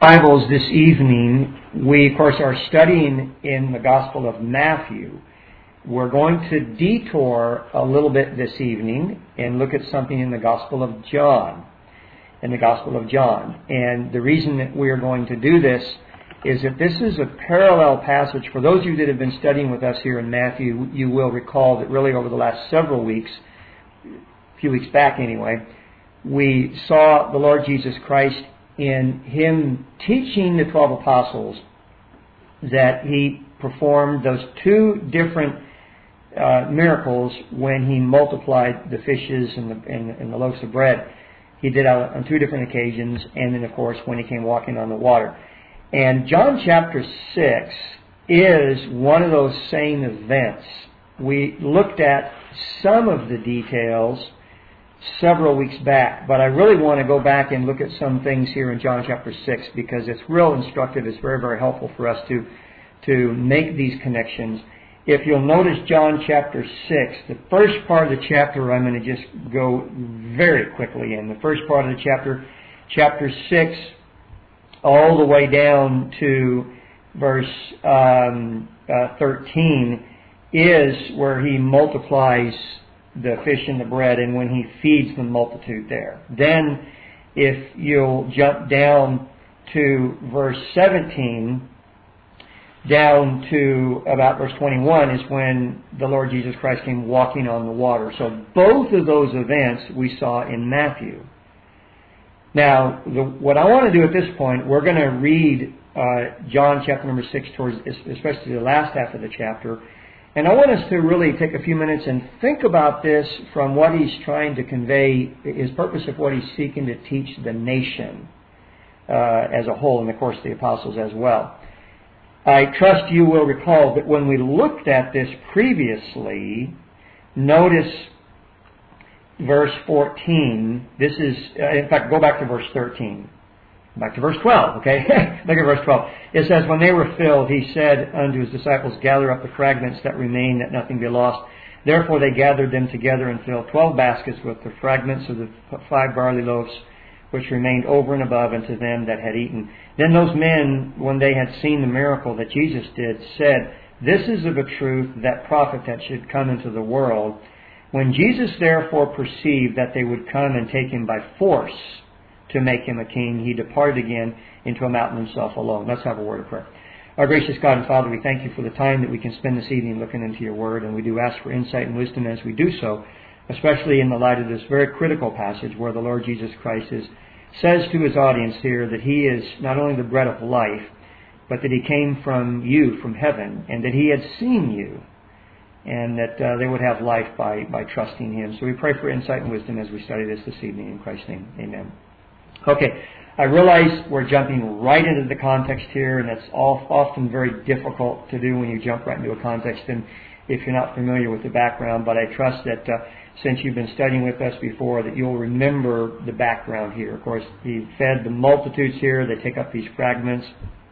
Bibles this evening, we of course are studying in the Gospel of Matthew. We're going to detour a little bit this evening and look at something in the Gospel of John. And the reason that we are going to do this is that this is a parallel passage. For those of you that have been studying with us here in Matthew, you will recall that really over the last several weeks, a few weeks back anyway, we saw the Lord Jesus Christ in Him teaching the 12 apostles that He performed those two different miracles when He multiplied the fishes and the loaves of bread. He did it on two different occasions, and then of course when He came walking on the water. And John chapter 6 is one of those same events. We looked at some of the details several weeks back, but I really want to go back and look at some things here in John chapter 6 because it's real instructive. It's very, very helpful for us to make these connections. If you'll notice John chapter 6, the first part of the chapter I'm going to just go very quickly in. The first part of the chapter 6, all the way down to verse 13, is where He multiplies the fish and the bread, and when He feeds the multitude there. Then, if you'll jump down to verse 17, down to about verse 21, is when the Lord Jesus Christ came walking on the water. So both of those events we saw in Matthew. Now, what I want to do at this point, we're going to read John chapter number 6, towards especially the last half of the chapter. And I want us to really take a few minutes and think about this from what He's trying to convey, His purpose of what He's seeking to teach the nation as a whole, and of course the apostles as well. I trust you will recall that when we looked at this previously, notice verse 14. This is, in fact, go back to verse 13. Back to verse 12, okay? Look at verse 12. It says, when they were filled, He said unto His disciples, gather up the fragments that remain, that nothing be lost. Therefore they gathered them together and filled 12 baskets with the fragments of the 5 barley loaves, which remained over and above unto them that had eaten. Then those men, when they had seen the miracle that Jesus did, said, this is of a truth that prophet that should come into the world. When Jesus therefore perceived that they would come and take Him by force to make Him a king, He departed again into a mountain Himself alone. Let's have a word of prayer. Our gracious God and Father, we thank You for the time that we can spend this evening looking into Your Word, and we do ask for insight and wisdom as we do so, especially in the light of this very critical passage where the Lord Jesus Christ says to His audience here that He is not only the bread of life, but that He came from You, from heaven, and that He had seen You, and that they would have life by trusting Him. So we pray for insight and wisdom as we study this evening. In Christ's name, amen. Okay, I realize we're jumping right into the context here, and that's often very difficult to do when you jump right into a context and if you're not familiar with the background, but I trust that since you've been studying with us before, that you'll remember the background here. Of course, He fed the multitudes here. They take up these fragments.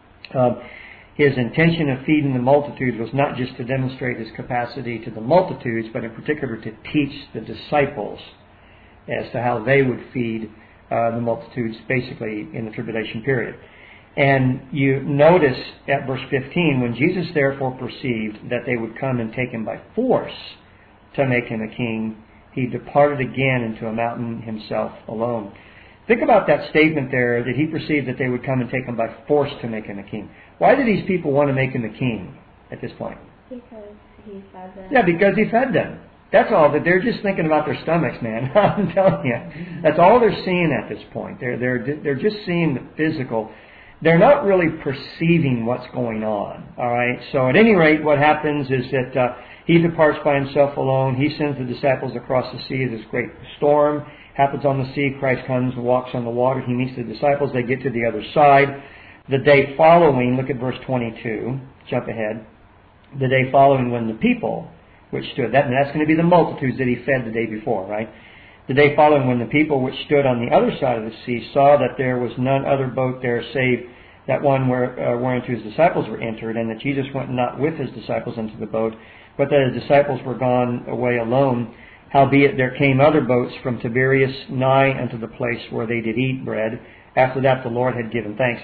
His intention of feeding the multitudes was not just to demonstrate His capacity to the multitudes, but in particular to teach the disciples as to how they would feed the multitudes basically in the tribulation period. And you notice at verse 15, when Jesus therefore perceived that they would come and take Him by force to make Him a king, He departed again into a mountain Himself alone. Think about that statement there, that He perceived that they would come and take Him by force to make Him a king. Why did these people want to make Him a king at this point? Because He fed them. Yeah, because He fed them. That's all. That they're just thinking about their stomachs, man. I'm telling you, that's all they're seeing at this point. They're just seeing the physical. They're not really perceiving what's going on. All right. So at any rate, what happens is that He departs by Himself alone. He sends the disciples across the sea. This great storm happens on the sea. Christ comes and walks on the water. He meets the disciples. They get to the other side. The day following, look at verse 22. Jump ahead. The day following, when the people which stood, that's going to be the multitudes that He fed the day before, right? The day following, when the people which stood on the other side of the sea saw that there was none other boat there save that one whereinto His disciples were entered, and that Jesus went not with His disciples into the boat, but that His disciples were gone away alone, howbeit there came other boats from Tiberias nigh unto the place where they did eat bread. After that the Lord had given thanks.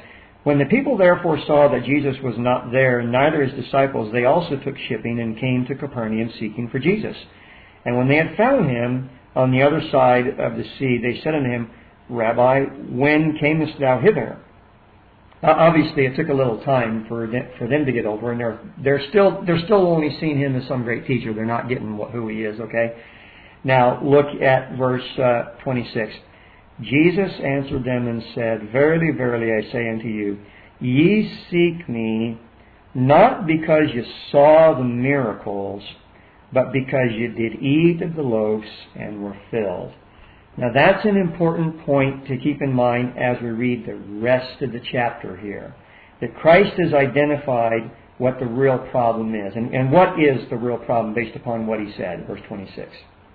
When the people therefore saw that Jesus was not there, neither his disciples, they also took shipping and came to Capernaum seeking for Jesus. And when they had found him on the other side of the sea, they said unto him, Rabbi, when camest thou hither? Obviously, it took a little time for them to get over, and they're still only seeing him as some great teacher. They're not getting who he is. Okay. Now look at verse 26. Jesus answered them and said, Verily, verily, I say unto you, ye seek me not because you saw the miracles, but because you did eat of the loaves and were filled. Now that's an important point to keep in mind as we read the rest of the chapter here. That Christ has identified what the real problem is. And what is the real problem based upon what he said, verse 26?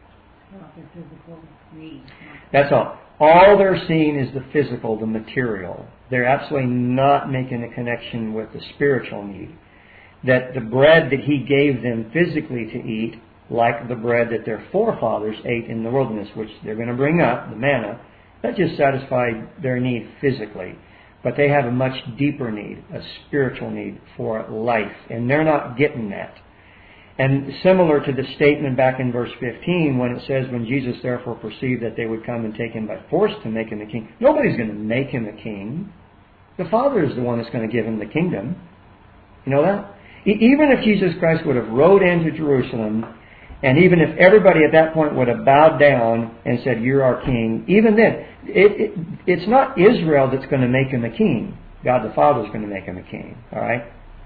That's all. All they're seeing is the physical, the material. They're absolutely not making a connection with the spiritual need. That the bread that he gave them physically to eat, like the bread that their forefathers ate in the wilderness, which they're going to bring up, the manna, that just satisfied their need physically. But they have a much deeper need, a spiritual need for life. And they're not getting that. And similar to the statement back in verse 15, when it says, when Jesus therefore perceived that they would come and take him by force to make him a king. Nobody's going to make him a king. The Father is the one that's going to give him the kingdom. You know that? Even if Jesus Christ would have rode into Jerusalem, and even if everybody at that point would have bowed down and said, you're our king, even then, it's not Israel that's going to make him a king. God the Father is going to make him a king. All right?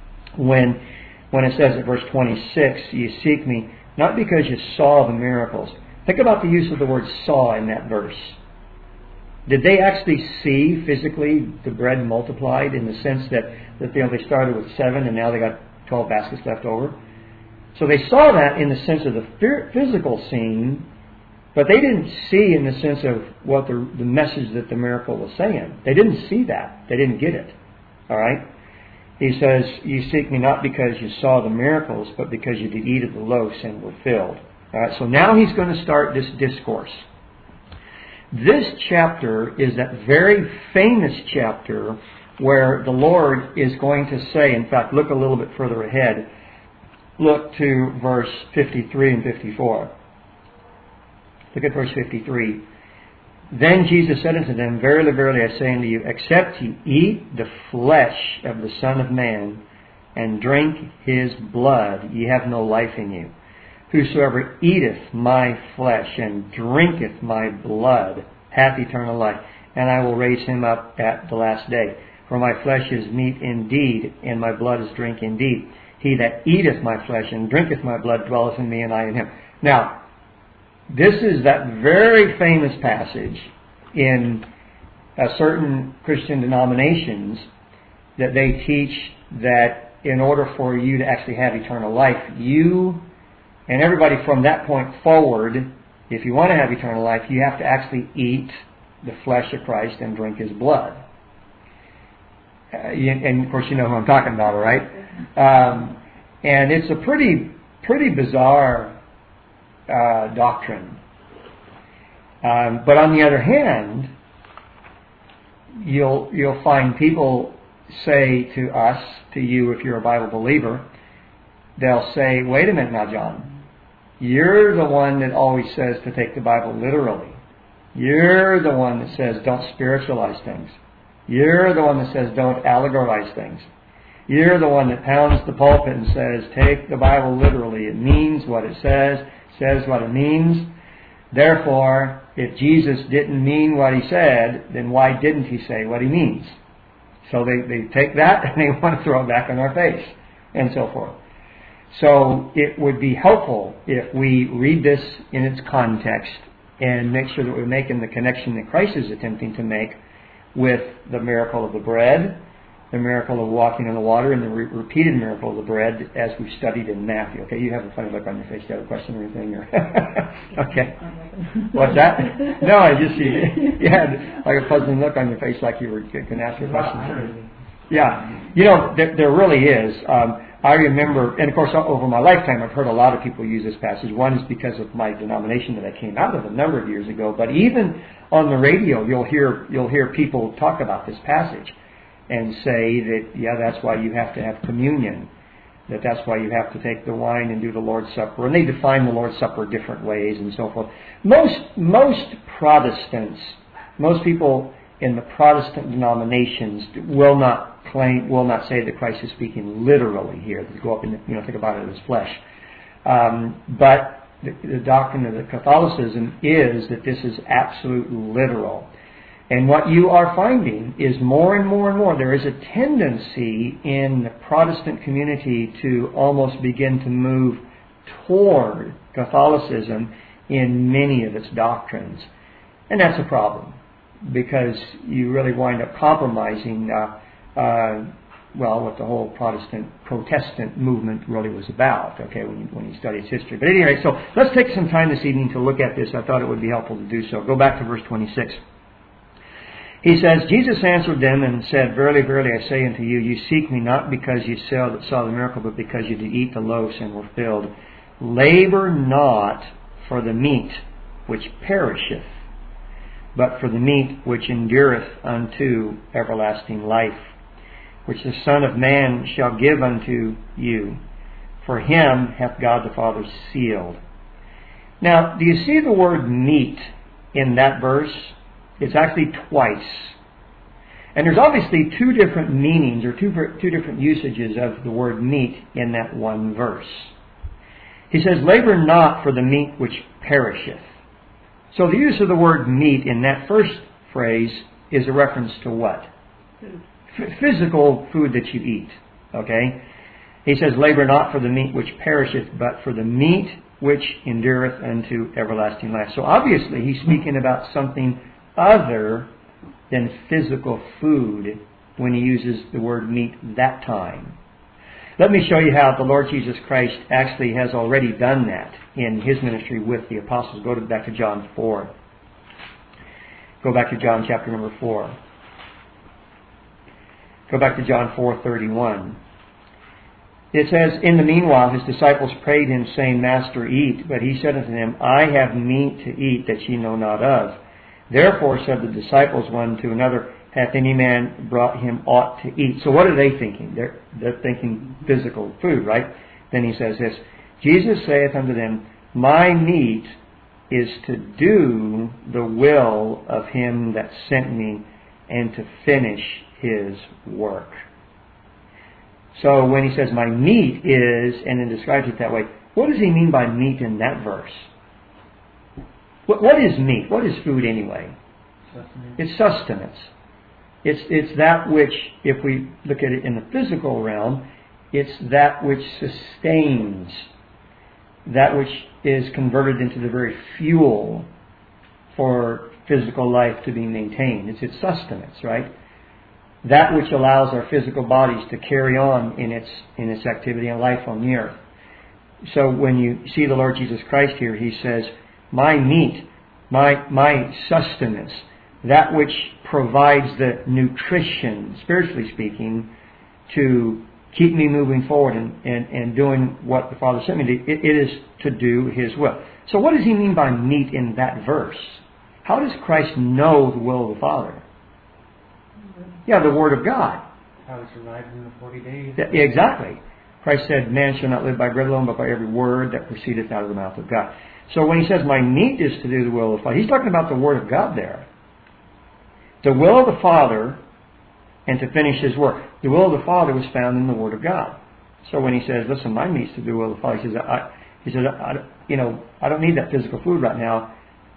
When it says in verse 26, you seek me, not because you saw the miracles. Think about the use of the word saw in that verse. Did they actually see physically the bread multiplied in the sense that they started with 7 and now they got 12 baskets left over? So they saw that in the sense of the physical scene, but they didn't see in the sense of what the message that the miracle was saying. They didn't see that. They didn't get it. All right? He says, you seek me not because you saw the miracles, but because you did eat of the loaves and were filled. All right, so now he's going to start this discourse. This chapter is that very famous chapter where the Lord is going to say, in fact, look a little bit further ahead. Look to verse 53 and 54. Look at verse 53. Then Jesus said unto them, Verily, verily, I say unto you, except ye eat the flesh of the Son of Man, and drink his blood, ye have no life in you. Whosoever eateth my flesh, and drinketh my blood, hath eternal life, and I will raise him up at the last day. For my flesh is meat indeed, and my blood is drink indeed. He that eateth my flesh, and drinketh my blood, dwelleth in me, and I in him. Now, this is that very famous passage in certain Christian denominations that they teach that in order for you to actually have eternal life, you and everybody from that point forward, if you want to have eternal life, you have to actually eat the flesh of Christ and drink his blood. And of course you know who I'm talking about, all right? And it's a pretty bizarre doctrine. But on the other hand, you'll find people say to us, to you if you're a Bible believer, they'll say, wait a minute now, John. You're the one that always says to take the Bible literally. You're the one that says don't spiritualize things. You're the one that says don't allegorize things. You're the one that pounds the pulpit and says take the Bible literally. It means what it says what it means. Therefore, if Jesus didn't mean what he said, then why didn't he say what he means? So they take that and they want to throw it back in our face and so forth. So it would be helpful if we read this in its context and make sure that we're making the connection that Christ is attempting to make with the miracle of the bread, the miracle of walking on the water, and the repeated miracle of the bread as we've studied in Matthew. Okay, you have a funny look on your face. Do you have a question or anything? Okay. What's that? No, I just see you had like a puzzling look on your face like you were going to ask your question. Yeah. You know, there really is. I remember, and of course over my lifetime I've heard a lot of people use this passage. One is because of my denomination that I came out of a number of years ago. But even on the radio you'll hear people talk about this passage. and say that, that's why you have to have communion, that's why you have to take the wine and do the Lord's Supper. And they define the Lord's Supper different ways and so forth. Most Protestants, most people in the Protestant denominations will not say that Christ is speaking literally here, to go up and think about it as flesh. But the doctrine of the Catholicism is that this is absolutely literal. And what you are finding is more and more and more, there is a tendency in the Protestant community to almost begin to move toward Catholicism in many of its doctrines. And that's a problem, because you really wind up compromising what the whole Protestant movement really was about, when you study its history. But anyway, so let's take some time this evening to look at this. I thought it would be helpful to do so. Go back to verse 26. He says, Jesus answered them and said, Verily, verily, I say unto you, you seek me not because you saw the miracle, but because you did eat the loaves and were filled. Labor not for the meat which perisheth, but for the meat which endureth unto everlasting life, which the Son of Man shall give unto you. For him hath God the Father sealed. Now, do you see the word meat in that verse? It's actually twice. And there's obviously two different meanings, or two different usages of the word meat in that one verse. He says, Labor not for the meat which perisheth. So the use of the word meat in that first phrase is a reference to what? Physical food that you eat. Okay? He says, Labor not for the meat which perisheth, but for the meat which endureth unto everlasting life. So obviously he's speaking about something other than physical food when he uses the word meat that time. Let me show you how the Lord Jesus Christ actually has already done that in his ministry with the apostles. Go back to John 4. Go back to John chapter number 4. Go back to John 4:31. It says, In the meanwhile his disciples prayed him, saying, Master, eat. But he said unto them, I have meat to eat that ye know not of. Therefore said the disciples one to another, Hath any man brought him aught to eat? So what are they thinking? They're thinking physical food, right? Then he says this, Jesus saith unto them, My meat is to do the will of him that sent me, and to finish his work. So when he says my meat is, and then describes it that way, what does he mean by meat in that verse? What is meat? What is food anyway? Sustenance. It's sustenance. It's that which, if we look at it in the physical realm, it's that which sustains, that which is converted into the very fuel for physical life to be maintained. It's its sustenance, right? That which allows our physical bodies to carry on in its activity and life on the earth. So when you see the Lord Jesus Christ here, he says, my meat, my sustenance, that which provides the nutrition, spiritually speaking, to keep me moving forward and doing what the Father sent me to do, it is to do his will. So what does he mean by meat in that verse? How does Christ know the will of the Father? Yeah, the Word of God. How he survived in the 40 days. Exactly. Christ said, man shall not live by bread alone, but by every word that proceedeth out of the mouth of God. So when he says, my meat is to do the will of the Father, he's talking about the Word of God there. The will of the Father, and to finish his work. The will of the Father was found in the Word of God. So when he says, listen, my meat is to do the will of the Father, he says, I don't need that physical food right now.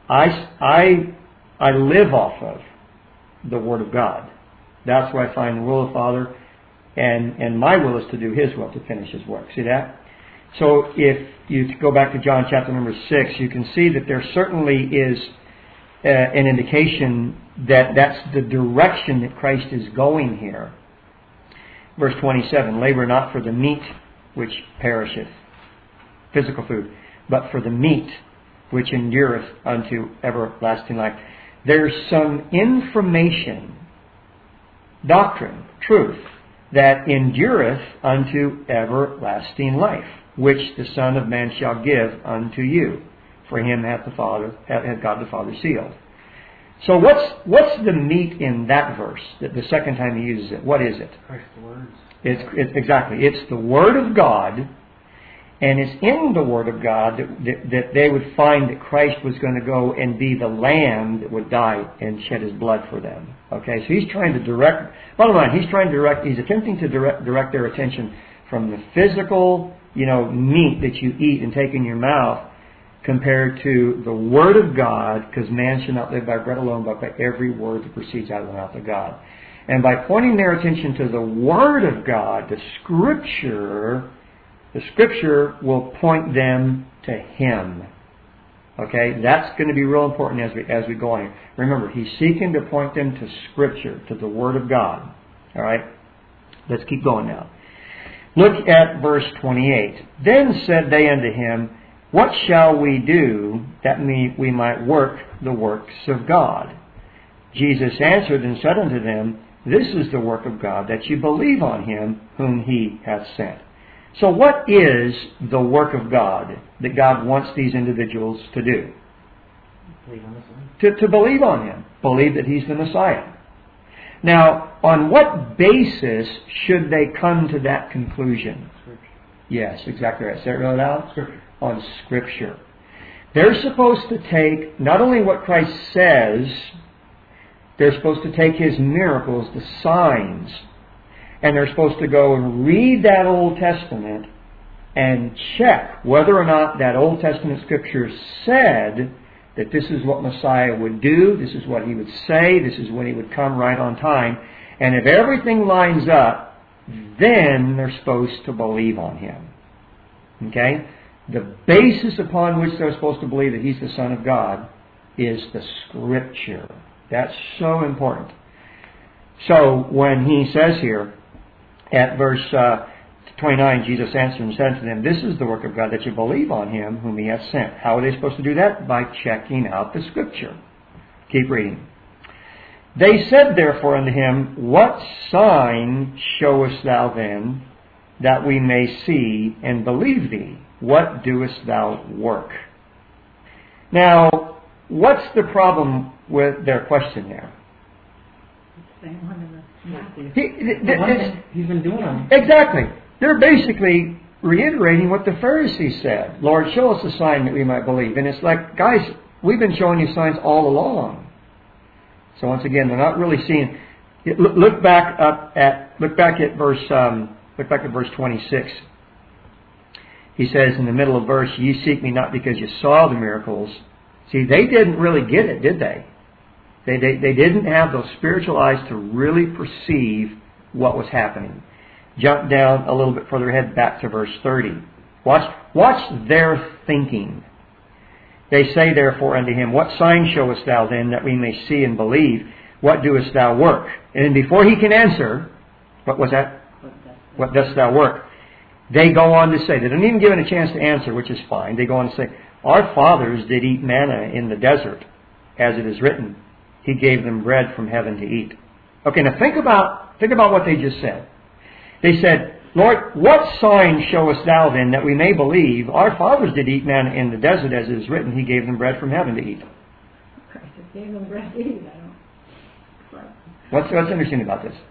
I live off of the Word of God. That's where I find the will of the Father, and my will is to do his will, to finish his work. See that? So if you go back to John chapter number 6, you can see that there certainly is an indication that that's the direction that Christ is going here. Verse 27, labor not for the meat which perisheth, physical food, but for the meat which endureth unto everlasting life. There's some information, doctrine, truth, that endureth unto everlasting life, which the Son of Man shall give unto you. For him hath God the Father sealed. So what's the meat in that verse? The second time he uses it, what is it? Christ's words. It's exactly. It's the Word of God, and it's in the Word of God that they would find that Christ was going to go and be the Lamb that would die and shed His blood for them. Okay, so he's trying to direct. Bottom line, he's attempting to direct their attention from the physical, meat that you eat and take in your mouth, compared to the Word of God, because man should not live by bread alone, but by every word that proceeds out of the mouth of God. And by pointing their attention to the Word of God, the Scripture will point them to Him. Okay, that's going to be real important as we go on here. Remember, he's seeking to point them to Scripture, to the Word of God. All right, let's keep going now. Look at verse 28. Then said they unto him, What shall we do that we might work the works of God? Jesus answered and said unto them, This is the work of God, that you believe on Him whom He hath sent. So what is the work of God that God wants these individuals to do? Believe on the Son. To believe on Him. Believe that He's the Messiah. Now, on what basis should they come to that conclusion? Scripture. Yes, exactly right. Say it real loud. Scripture. On Scripture. They're supposed to take not only what Christ says, they're supposed to take His miracles, the signs, and they're supposed to go and read that Old Testament and check whether or not that Old Testament Scripture said that this is what Messiah would do, this is what He would say, this is when He would come right on time. And if everything lines up, then they're supposed to believe on Him. Okay? The basis upon which they're supposed to believe that He's the Son of God is the Scripture. That's so important. So when he says here at verse 29, Jesus answered and said to them, This is the work of God, that you believe on Him whom He hath sent. How are they supposed to do that? By checking out the Scripture. Keep reading. They said therefore unto Him, What sign showest Thou then, that we may see and believe Thee? What doest Thou work? Now, what's the problem with their question there? Same one in the Matthew. He's been doing them. Exactly. They're basically reiterating what the Pharisees said. Lord, show us a sign that we might believe. And it's like, guys, we've been showing you signs all along. So once again, they're not really seeing. Look back at verse 26. He says in the middle of verse, Ye seek me not because you saw the miracles. See, they didn't really get it, did they? They didn't have those spiritual eyes to really perceive what was happening. Jump down a little bit further ahead, back to verse 30. Watch their thinking. They say therefore unto Him, What sign showest Thou then, that we may see and believe? What doest Thou work? And before he can answer, what was that? What dost Thou work? They go on to say, they don't even give it a chance to answer, which is fine. They go on to say, Our fathers did eat manna in the desert, as it is written, He gave them bread from heaven to eat. Okay, now think about what they just said. They said, Lord, what sign showest Thou then, that we may believe? Our fathers did eat manna in the desert, as it is written, He gave them bread from heaven to eat. Christ gave them bread to eat. What's interesting about this?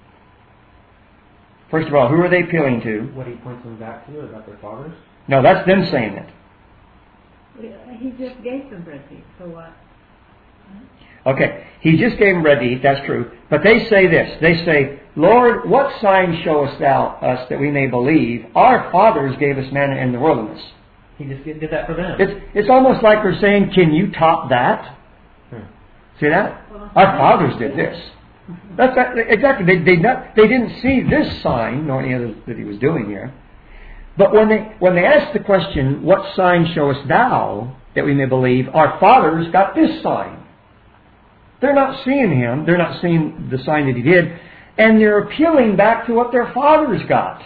First of all, who are they appealing to? What he points them back to about their fathers? No, that's them saying it. He just gave them bread to eat, so what? Okay, He just gave them bread to eat, that's true. But they say this. They say, Lord, what sign showest Thou us that we may believe? Our fathers gave us manna in the wilderness. He just did that for them. It's almost like they're saying, can you top that? See that? Our fathers did this. That's exactly. They didn't see this sign, nor any other that He was doing here. But when they asked the question, what sign showest Thou that we may believe? Our fathers got this sign. They're not seeing Him. They're not seeing the sign that He did. And they're appealing back to what their fathers got.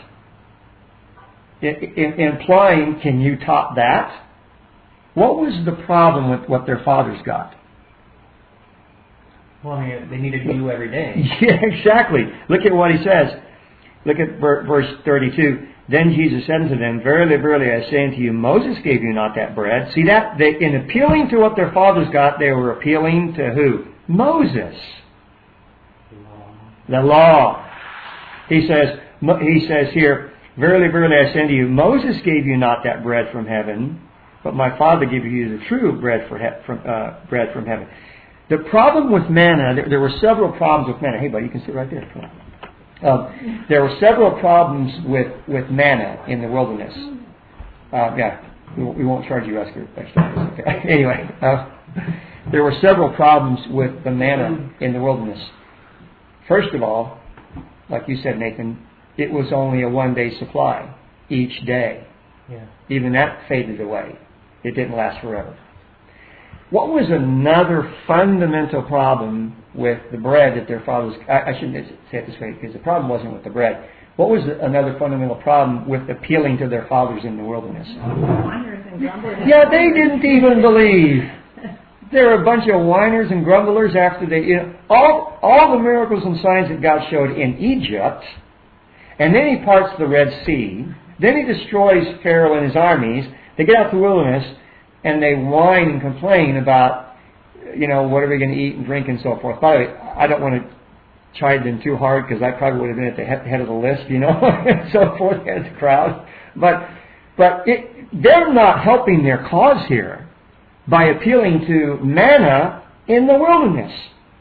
Implying, can you top that? What was the problem with what their fathers got? Well, I mean, they needed you every day. Yeah, exactly. Look at what He says. Look at verse 32. Then Jesus said unto them, Verily, verily, I say unto you, Moses gave you not that bread. See that? In appealing to what their fathers got, they were appealing to who? Moses. The law. He says here, verily, verily, I say unto you, Moses gave you not that bread from heaven, but my Father gave you the true bread from heaven. The problem with manna, there were several problems with manna. Hey, buddy, you can sit right there. Come on. There were several problems with manna in the wilderness. We won't charge you extra. Okay. Anyway, there were several problems with the manna in the wilderness. First of all, like you said, Nathan, it was only a one-day supply each day. Yeah. Even that faded away. It didn't last forever. What was another fundamental problem with the bread that their fathers... I shouldn't say it this way, because the problem wasn't with the bread. What was another fundamental problem with appealing to their fathers in the wilderness? Yeah, they didn't even believe. They were a bunch of whiners and grumblers after they... all the miracles and signs that God showed in Egypt, and then He parts the Red Sea, then He destroys Pharaoh and his armies. They get out to the wilderness, and they whine and complain about, what are we going to eat and drink and so forth. By the way, I don't want to chide them too hard, because I probably would have been at the head of the list, and so forth, as the crowd. But they're not helping their cause here by appealing to manna in the wilderness.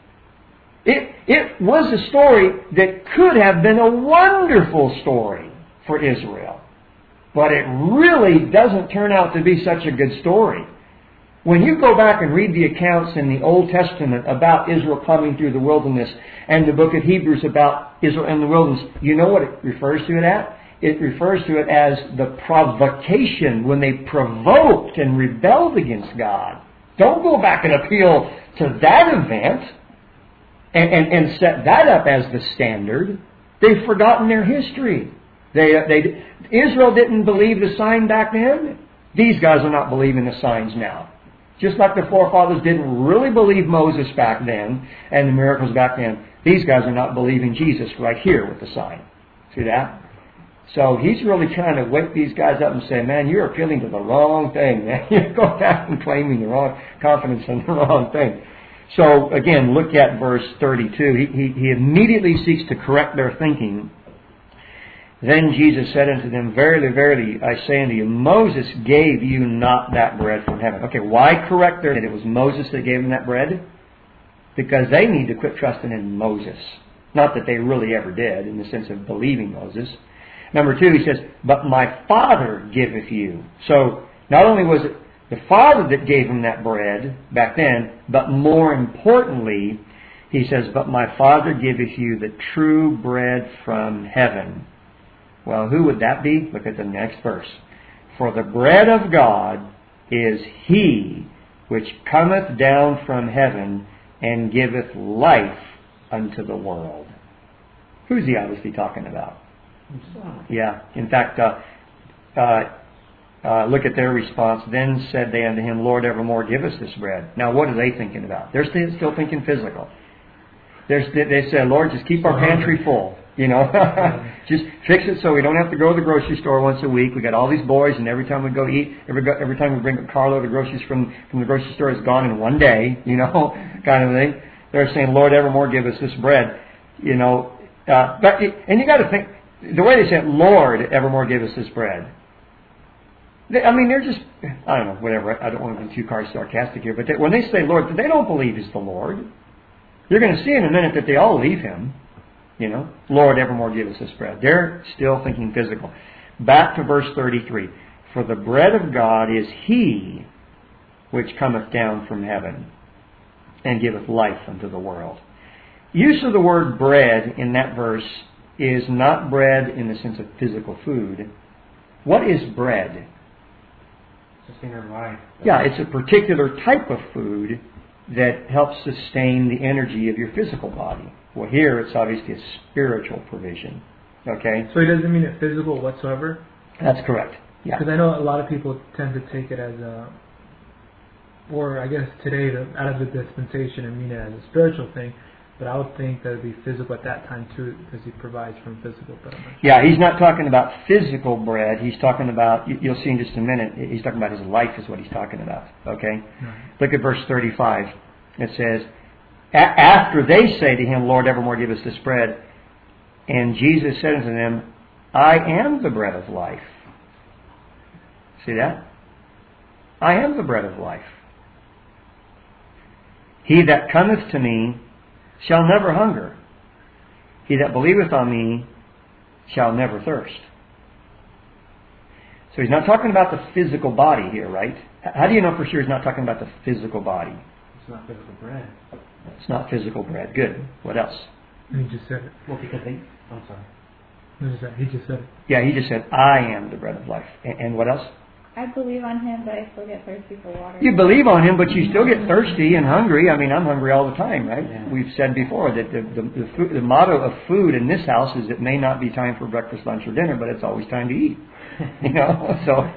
It was a story that could have been a wonderful story for Israel. But it really doesn't turn out to be such a good story. When you go back and read the accounts in the Old Testament about Israel coming through the wilderness, and the book of Hebrews about Israel in the wilderness, you know what it refers to it at? It refers to it as the provocation, when they provoked and rebelled against God. Don't go back and appeal to that event and set that up as the standard. They've forgotten their history. Israel didn't believe the sign back then. These guys are not believing the signs now. Just like the forefathers didn't really believe Moses back then and the miracles back then, these guys are not believing Jesus right here with the sign. See that? So He's really trying to wake these guys up and say, man, you're appealing to the wrong thing, man. You're going back and claiming the wrong confidence in the wrong thing. So again, look at verse 32. He immediately seeks to correct their thinking. Then Jesus said unto them, verily, verily, I say unto you, Moses gave you not that bread from heaven. Okay, why correct their... that it was Moses that gave them that bread? Because they need to quit trusting in Moses. Not that they really ever did, in the sense of believing Moses. Number 2, He says, but my Father giveth you. So, not only was it the Father that gave them that bread back then, but more importantly, He says, but my Father giveth you the true bread from heaven. Well, who would that be? Look at the next verse. For the bread of God is He which cometh down from heaven and giveth life unto the world. Who's He obviously talking about? Yeah. In fact, look at their response. Then said they unto Him, Lord, evermore give us this bread. Now, what are they thinking about? They're still thinking physical. They said, Lord, just keep our pantry full. Just fix it so we don't have to go to the grocery store once a week. We got all these boys, and every time we go eat, every time we bring a carload of groceries from the grocery store, it's gone in one day, kind of thing. They're saying, Lord, evermore give us this bread, and you got to think, the way they said, Lord, evermore give us this bread. They're just, I don't know, whatever. I don't want to be too sarcastic here, but when they say Lord, they don't believe He's the Lord. You're going to see in a minute that they all leave Him. Lord, evermore give us this bread. They're still thinking physical. Back to verse 33. For the bread of God is He which cometh down from heaven and giveth life unto the world. Use of the word bread in that verse is not bread in the sense of physical food. What is bread? Sustain life. Yeah, it's a particular type of food that helps sustain the energy of your physical body. Well, here it's obviously a spiritual provision. Okay? So it doesn't mean it's physical whatsoever? That's correct. Yeah. Because I know a lot of people tend to take it as or I guess today, out of the dispensation, and mean it as a spiritual thing. But I would think that it would be physical at that time too, because He provides from physical bread. Yeah, He's not talking about physical bread. He's talking about, you'll see in just a minute, He's talking about His life is what He's talking about. Okay? Right. Look at verse 35. It says, after they say to him, Lord, evermore give us this bread. And Jesus said unto them, I am the bread of life. See that? I am the bread of life. He that cometh to me shall never hunger. He that believeth on me shall never thirst. So he's not talking about the physical body here, right? How do you know for sure he's not talking about the physical body? It's not physical bread. It's not physical bread. Good. What else? He just said it. Well, because they... I'm sorry. What is that? He just said it. Yeah, he just said, I am the bread of life. And what else? I believe on him, but I still get thirsty for water. You believe on him, but you still get thirsty and hungry. I mean, I'm hungry all the time, right? Yeah. We've said before that the motto of food in this house is it may not be time for breakfast, lunch, or dinner, but it's always time to eat. So,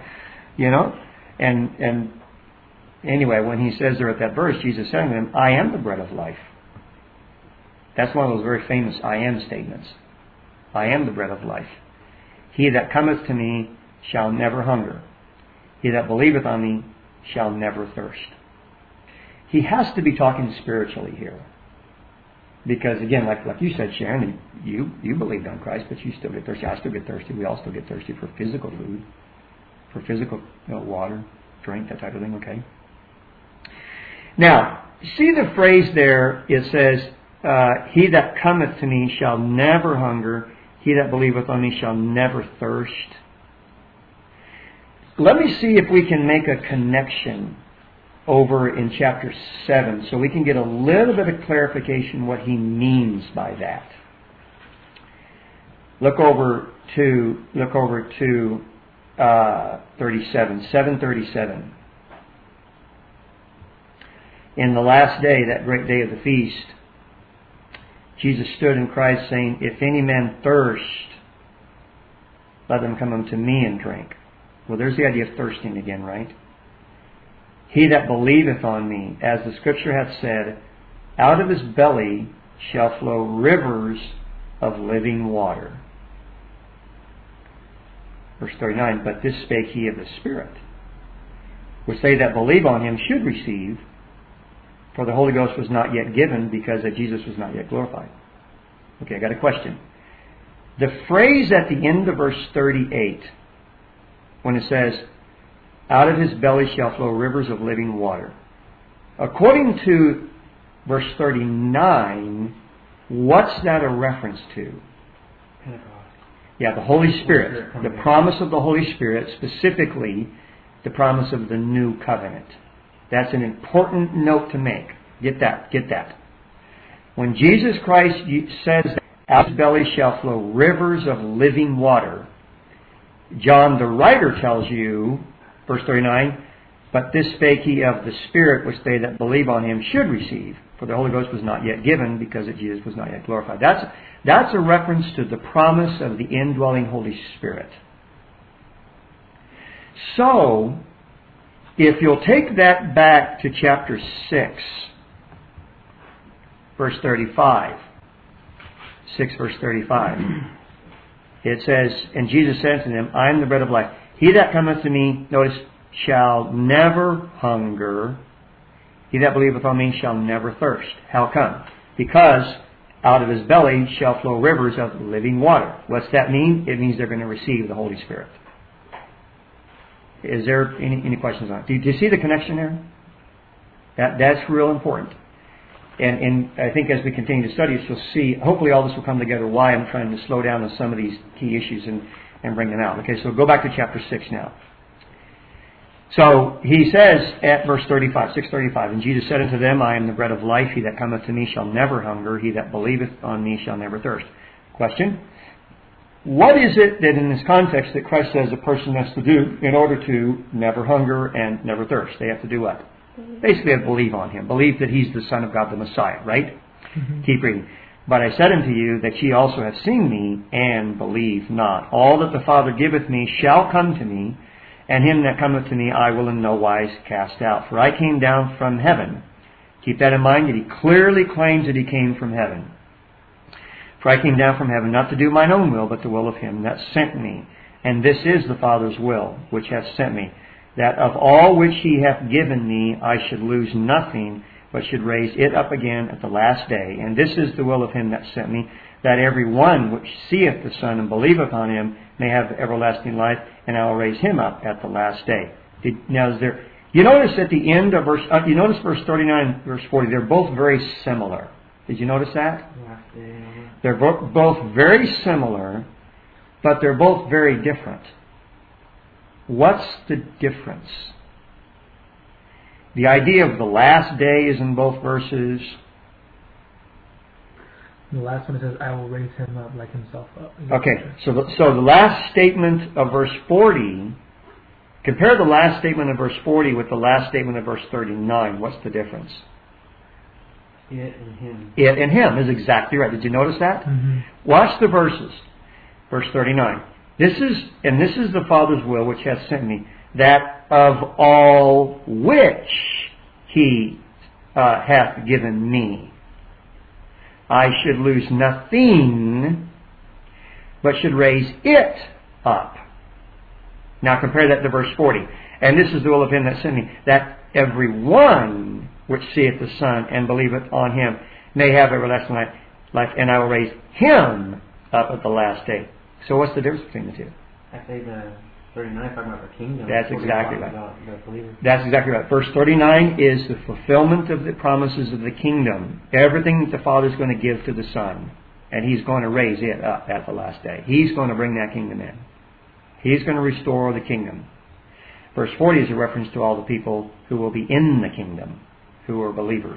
and anyway, when he says there at that verse, Jesus said to him, I am the bread of life. That's one of those very famous I am statements. I am the bread of life. He that cometh to me shall never hunger. He that believeth on me shall never thirst. He has to be talking spiritually here. Because again, like you said, Sharon, you believed on Christ, but you still get thirsty. I still get thirsty. We all still get thirsty for physical food, for physical water, drink, that type of thing, okay? Now, see the phrase there, it says, he that cometh to me shall never hunger. He that believeth on me shall never thirst. Let me see if we can make a connection over in chapter 7 so we can get a little bit of clarification what he means by that. Look over to 7:37. In the last day, that great day of the feast, Jesus stood and cried, saying, If any man thirst, let them come unto me and drink. Well, there's the idea of thirsting again, right? He that believeth on me, as the Scripture hath said, out of his belly shall flow rivers of living water. Verse 39, But this spake he of the Spirit, which they that believe on him should receive, for the Holy Ghost was not yet given, because that Jesus was not yet glorified. Okay, I got a question. The phrase at the end of verse 38, when it says, out of his belly shall flow rivers of living water. According to verse 39, what's that a reference to? Pentecost. Yeah, the Holy Spirit. The promise of the Holy Spirit, specifically the promise of the new covenant. That's an important note to make. Get that. When Jesus Christ says, out of his belly shall flow rivers of living water, John the writer tells you, verse 39, But this spake he of the Spirit, which they that believe on him should receive. For the Holy Ghost was not yet given, because that Jesus was not yet glorified. That's a reference to the promise of the indwelling Holy Spirit. So, if you'll take that back to chapter 6, verse 35. 6 verse 35. It says, And Jesus said to them, I am the bread of life. He that cometh to me, notice, shall never hunger. He that believeth on me shall never thirst. How come? Because out of his belly shall flow rivers of living water. What's that mean? It means they're going to receive the Holy Spirit. Is there any questions on it? Do you see the connection there? That's real important. And I think as we continue to study, you'll see, hopefully all this will come together, why I'm trying to slow down on some of these key issues and bring them out. Okay, so go back to chapter 6 now. So he says at verse 35, 6:35, And Jesus said unto them, I am the bread of life. He that cometh to me shall never hunger. He that believeth on me shall never thirst. Question. What is it that in this context that Christ says a person has to do in order to never hunger and never thirst? They have to do what? Basically, they have to believe on him. Believe that he's the Son of God, the Messiah, right? Mm-hmm. Keep reading. But I said unto you that ye also have seen me, and believe not. All that the Father giveth me shall come to me, and him that cometh to me I will in no wise cast out. For I came down from heaven. Keep that in mind, that he clearly claims that he came from heaven. For I came down from heaven, not to do mine own will, but the will of him that sent me. And this is the Father's will, which hath sent me, that of all which he hath given me I should lose nothing, but should raise it up again at the last day. And this is the will of him that sent me, that every one which seeth the Son and believeth on him may have everlasting life, and I will raise him up at the last day. Now, you notice at the end of you notice verse 39, verse 40, they're both very similar. Did you notice that? Last day. They're both very similar, but they're both very different. What's the difference? The idea of the last day is in both verses. The last one says, I will raise him up like himself up. Okay, so the last statement of verse 40, compare the last statement of verse 40 with the last statement of verse 39. What's the difference? It and him. It and him is exactly right. Did you notice that? Mm-hmm. Watch the verses. Verse 39. This is the Father's will which hath sent me, that of all which he hath given me, I should lose nothing, but should raise it up. Now compare that to verse 40. And this is the will of him that sent me, that every one which seeth the Son and believeth on him may have everlasting life, and I will raise him up at the last day. So what's the difference between the two? I say the 39 talking about the kingdom. That's 40 exactly talking right. about the believers. That's exactly right. Verse 39 is the fulfillment of the promises of the kingdom. Everything that the Father is going to give to the Son. And He's going to raise it up at the last day. He's going to bring that kingdom in. He's going to restore the kingdom. Verse 40 is a reference to all the people who will be in the kingdom, who are believers.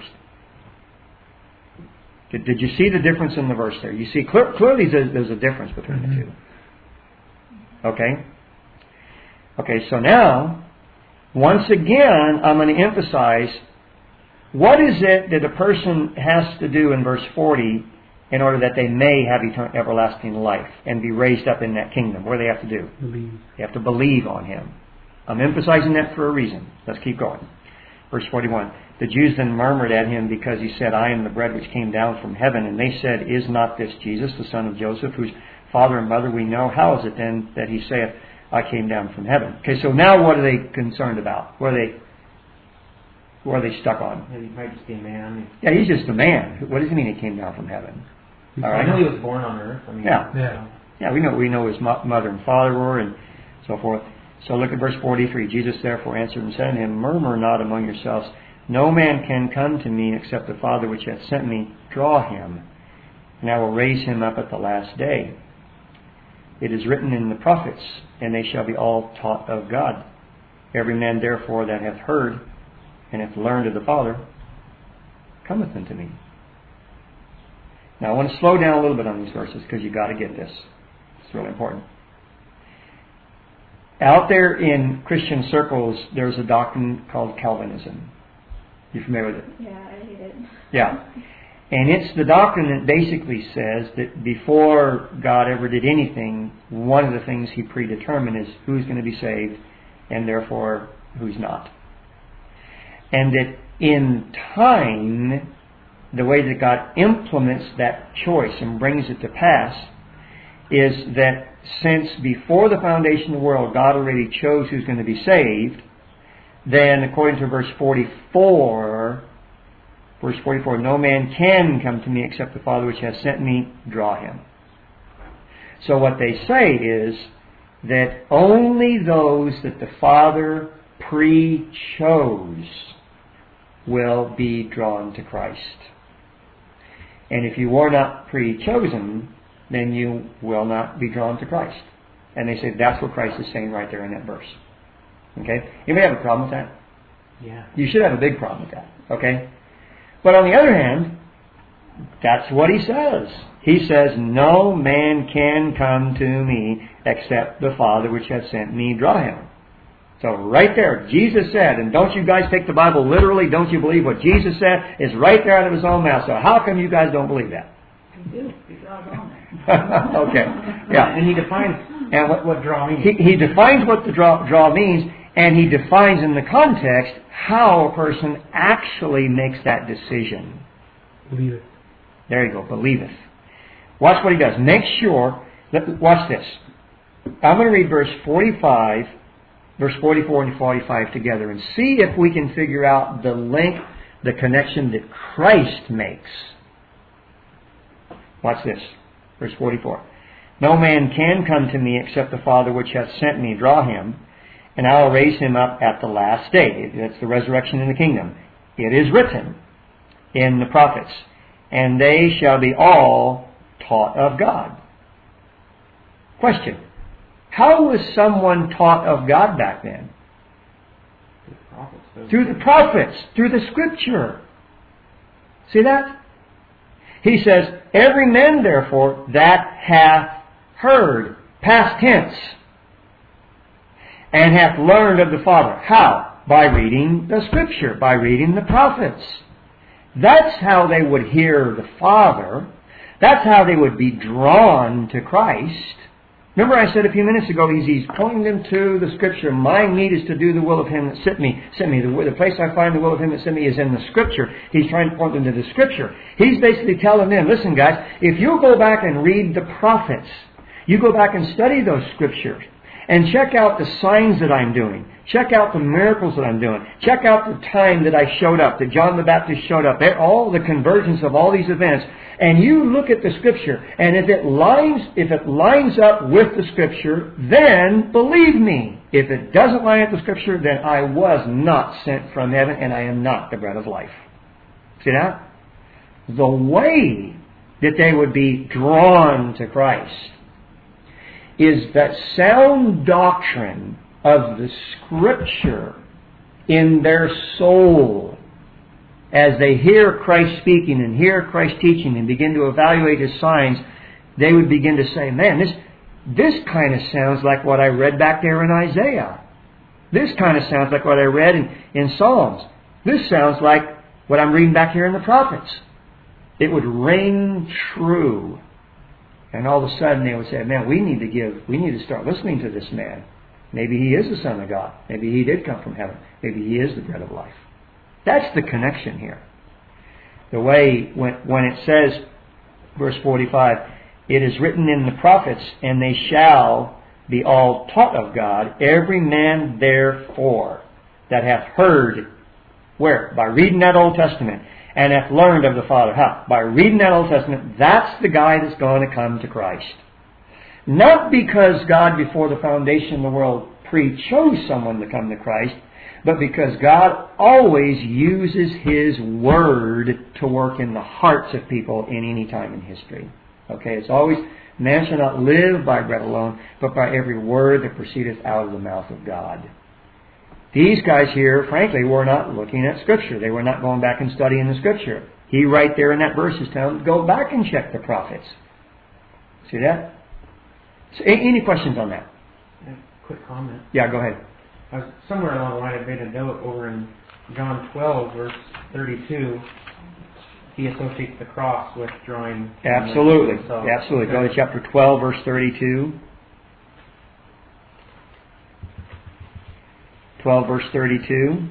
Did you see the difference in the verse there? You see, clearly there's a difference between the two. Okay? Okay, so now, once again, I'm going to emphasize, what is it that a person has to do in verse 40 in order that they may have everlasting life and be raised up in that kingdom? What do they have to do? Believe. They have to believe on Him. I'm emphasizing that for a reason. Let's keep going. Verse 41. The Jews then murmured at Him because He said, I am the bread which came down from heaven. And they said, Is not this Jesus, the son of Joseph, whose father and mother we know? How is it then that He saith, I came down from heaven? Okay, so now what are they concerned about? What are they stuck on? Yeah, he might just be a man. Yeah, He's just a man. What does He mean He came down from heaven? All right. I know He was born on earth. I mean, Yeah. Yeah, we know His mother and father were and so forth. So look at verse 43. Jesus therefore answered and said unto him, Murmur not among yourselves. No man can come to me except the Father which hath sent me draw him, and I will raise him up at the last day. It is written in the prophets, and they shall be all taught of God. Every man therefore that hath heard and hath learned of the Father cometh unto me. Now I want to slow down a little bit on these verses because you've got to get this. It's really important. Out there in Christian circles, there's a doctrine called Calvinism. You familiar with it? Yeah, I hate it. Yeah. And it's the doctrine that basically says that before God ever did anything, one of the things He predetermined is who's going to be saved and therefore who's not. And that in time, the way that God implements that choice and brings it to pass is that since before the foundation of the world, God already chose who's going to be saved, then according to verse 44, no man can come to me except the Father which has sent me draw him. So what they say is that only those that the Father pre-chose will be drawn to Christ. And if you were not pre-chosen, then you will not be drawn to Christ. And they say that's what Christ is saying right there in that verse. Okay? Anybody have a problem with that? Yeah. You should have a big problem with that. Okay? But on the other hand, that's what He says. He says, no man can come to me except the Father which has sent me draw him. So right there, Jesus said, and don't you guys take the Bible literally, don't you believe what Jesus said is right there out of His own mouth. So how come you guys don't believe that? We do. We draw on there. Okay. Yeah. And He defines And what draw means. He defines what the draw means, and He defines in the context how a person actually makes that decision. Believe it. There you go, believeth. Watch what He does. Make sure, watch this. I'm going to read verse 45, verse 44 and 45 together and see if we can figure out the link the connection that Christ makes. Watch this. Verse 44. No man can come to me except the Father which hath sent me draw him, and I will raise him up at the last day. That's the resurrection in the kingdom. It is written in the prophets, and they shall be all taught of God. Question. How was someone taught of God back then? Through the prophets, through the Scripture. See that? He says, every man therefore that hath heard, past tense, and hath learned of the Father. How? By reading the Scripture, by reading the prophets. That's how they would hear the Father. That's how they would be drawn to Christ. Remember I said a few minutes ago, he's pointing them to the Scripture. My need is to do the will of Him that sent me. The place I find the will of Him that sent me is in the Scripture. He's trying to point them to the Scripture. He's basically telling them, listen guys, if you go back and read the prophets, you go back and study those Scriptures, and check out the signs that I'm doing. Check out the miracles that I'm doing. Check out the time that I showed up, that John the Baptist showed up. All the convergence of all these events. And you look at the Scripture, and if it lines up with the Scripture, then believe me. If it doesn't line up with the Scripture, then I was not sent from heaven, and I am not the bread of life. See that? The way that they would be drawn to Christ is that sound doctrine of the Scripture in their soul. As they hear Christ speaking and hear Christ teaching and begin to evaluate His signs, they would begin to say, man, this kind of sounds like what I read back there in Isaiah. This kind of sounds like what I read in Psalms. This sounds like what I'm reading back here in the prophets. It would ring true. And all of a sudden they would say, man, we need to start listening to this man. Maybe he is the Son of God. Maybe he did come from heaven. Maybe he is the bread of life. That's the connection here. The way when it says, verse 45, it is written in the prophets, and they shall be all taught of God, every man therefore that hath heard, where? By reading that Old Testament, and hath learned of the Father. How? By reading that Old Testament, that's the guy that's going to come to Christ. Not because God before the foundation of the world pre-chose someone to come to Christ, but because God always uses His Word to work in the hearts of people in any time in history. Okay, it's always, man shall not live by bread alone, but by every word that proceedeth out of the mouth of God. These guys here, frankly, were not looking at Scripture. They were not going back and studying the Scripture. He right there in that verse is telling them, go back and check the prophets. See that? So, any questions on that? Quick comment. Yeah, go ahead. I was somewhere along the line, I made a note over in John 12, verse 32. He associates the cross with drawing. Absolutely. Absolutely. Go to chapter 12, verse 32. 12, verse 32.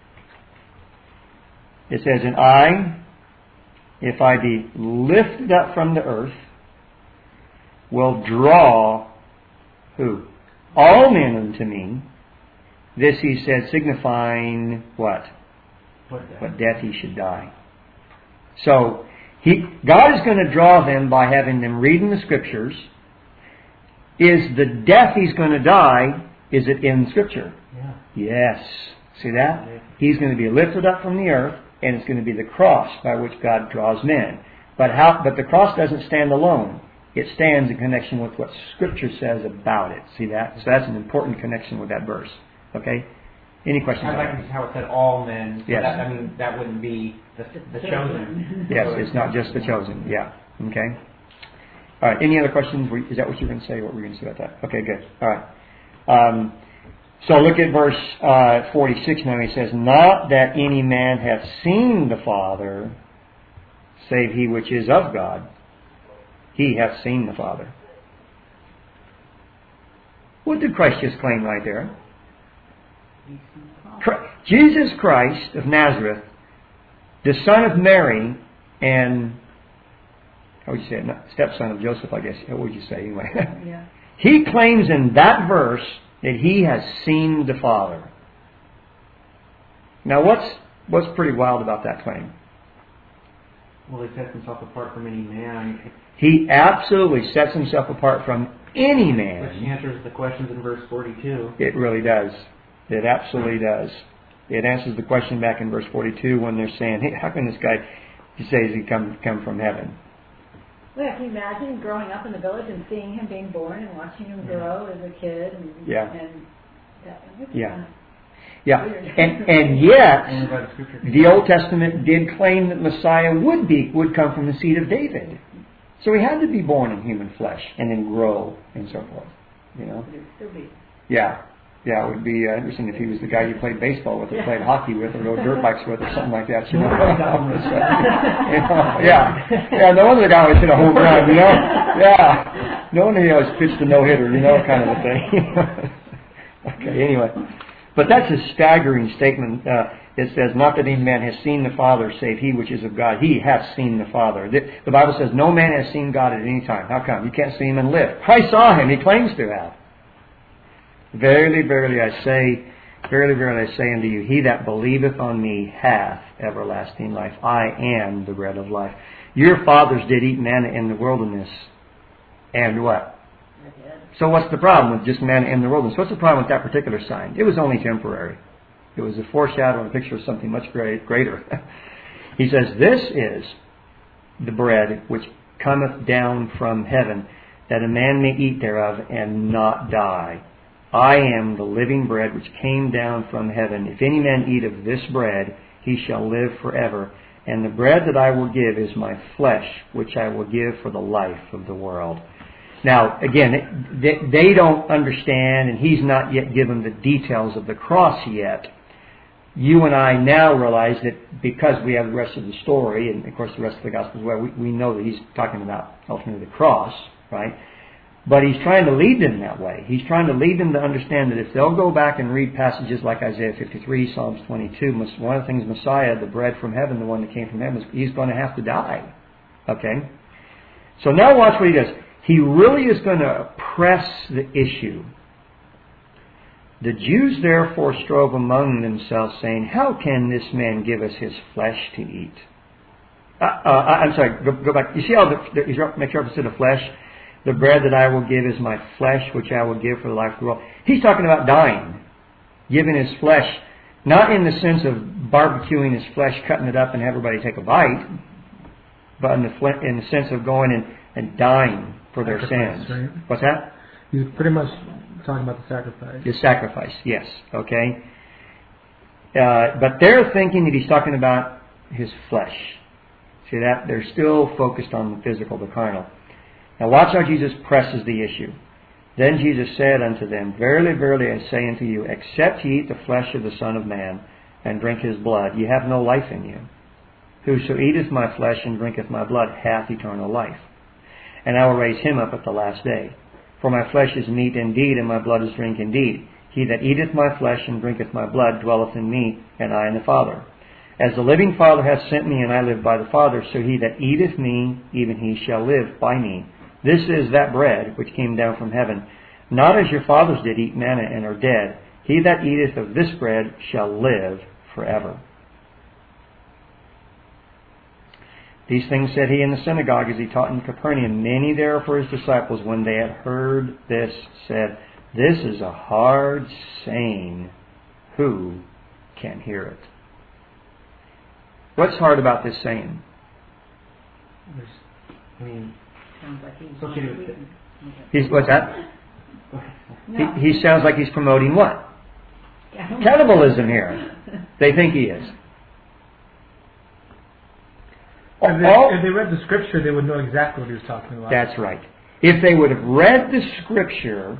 It says, and I, if I be lifted up from the earth, will draw, who? All men unto me. This he said, signifying what? What death he should die. So, God is going to draw them by having them reading the Scriptures. Is the death he's going to die, is it in Scripture? Yeah. Yes. See that? Yeah. He's going to be lifted up from the earth, and it's going to be the cross by which God draws men. But the cross doesn't stand alone. It stands in connection with what Scripture says about it. See that? So that's an important connection with that verse. Okay? Any questions? I like how it said all men. So yes. That wouldn't be the chosen. Yes, it's not just the chosen. Yeah. Okay? All right. Any other questions? Is that what you're going to say? What were you going to say about that? Okay, good. All right. So look at verse 46 now. He says, not that any man hath seen the Father, save he which is of God. He hath seen the Father. What did Christ just claim right there? Jesus Christ of Nazareth, the son of Mary, and how would you say it? Stepson of Joseph, I guess. What would you say anyway? Yeah. He claims in that verse that he has seen the Father. Now What's pretty wild about that claim? Well, he sets himself apart from any man, He absolutely sets himself apart from any which man. answers the questions in verse 42. It really does. It absolutely does. It answers the question back in verse 42 when they're saying, hey, how can this guy say he come from heaven? Well, can you imagine growing up in the village and seeing him being born and watching him grow as a kid? And, Yeah. And that, Yeah. Yeah. And yet, Only by the Scripture. the Old Testament did claim that Messiah would come from the seed of David. So he had to be born in human flesh and then grow and so forth. You know? It would still be. Yeah. Yeah, it would be interesting if he was the guy you played baseball with or played hockey with or rode dirt bikes with or something like that. You know? Yeah. Yeah, no wonder the guy always hit a home run, you know? Yeah. No wonder he always pitched a no-hitter, you know, kind of a thing. Okay, anyway. But that's a staggering statement. It says, not that any man has seen the Father, save he which is of God. He has seen the Father. The Bible says, no man has seen God at any time. How come? You can't see him and live. Christ saw him. He claims to have. Verily, verily, I say unto you, he that believeth on me hath everlasting life. I am the bread of life. Your fathers did eat manna in the wilderness. And what? So what's the problem with just manna in the wilderness? What's the problem with that particular sign? It was only temporary. It was a foreshadow and a picture of something much greater. He says, this is the bread which cometh down from heaven, that a man may eat thereof and not die. I am the living bread which came down from heaven. If any man eat of this bread, he shall live forever. And the bread that I will give is my flesh, which I will give for the life of the world. Now, again, they don't understand, and he's not yet given the details of the cross yet. You and I now realize that because we have the rest of the story, and of course the rest of the gospel as well, we know that he's talking about ultimately the cross, right? But he's trying to lead them that way. He's trying to lead them to understand that if they'll go back and read passages like Isaiah 53, Psalms 22, one of the things Messiah, the bread from heaven, the one that came from heaven, he's going to have to die. Okay? So now watch what he does. He really is going to press the issue. The Jews therefore strove among themselves, saying, how can this man give us his flesh to eat? I'm sorry, go back. You see how he makes reference to the flesh? The bread that I will give is my flesh, which I will give for the life of the world. He's talking about dying, giving his flesh, not in the sense of barbecuing his flesh, cutting it up and have everybody take a bite, but in the sense of going and dying for their sins. Right? What's that? He's pretty much talking about the sacrifice. The sacrifice, yes. Okay. But they're thinking that he's talking about his flesh. See that? They're still focused on the physical, the carnal. Now watch how Jesus presses the issue. Then Jesus said unto them, verily, verily, I say unto you, except ye eat the flesh of the Son of Man, and drink his blood, ye have no life in you. Whoso eateth my flesh and drinketh my blood hath eternal life. And I will raise him up at the last day. For my flesh is meat indeed, and my blood is drink indeed. He that eateth my flesh and drinketh my blood dwelleth in me, and I in the Father. As the living Father hath sent me, and I live by the Father, so he that eateth me, even he shall live by me. This is that bread which came down from heaven, not as your fathers did eat manna and are dead. He that eateth of this bread shall live forever. These things said he in the synagogue as he taught in Capernaum. Many therefore his disciples, when they had heard this, said, this is a hard saying. Who can hear it? What's hard about this saying? Sounds like What's that? No. He sounds like he's promoting what? Cannibalism here. They think he is. If they read the scripture, they would know exactly what he was talking about. That's right. If they would have read the scripture,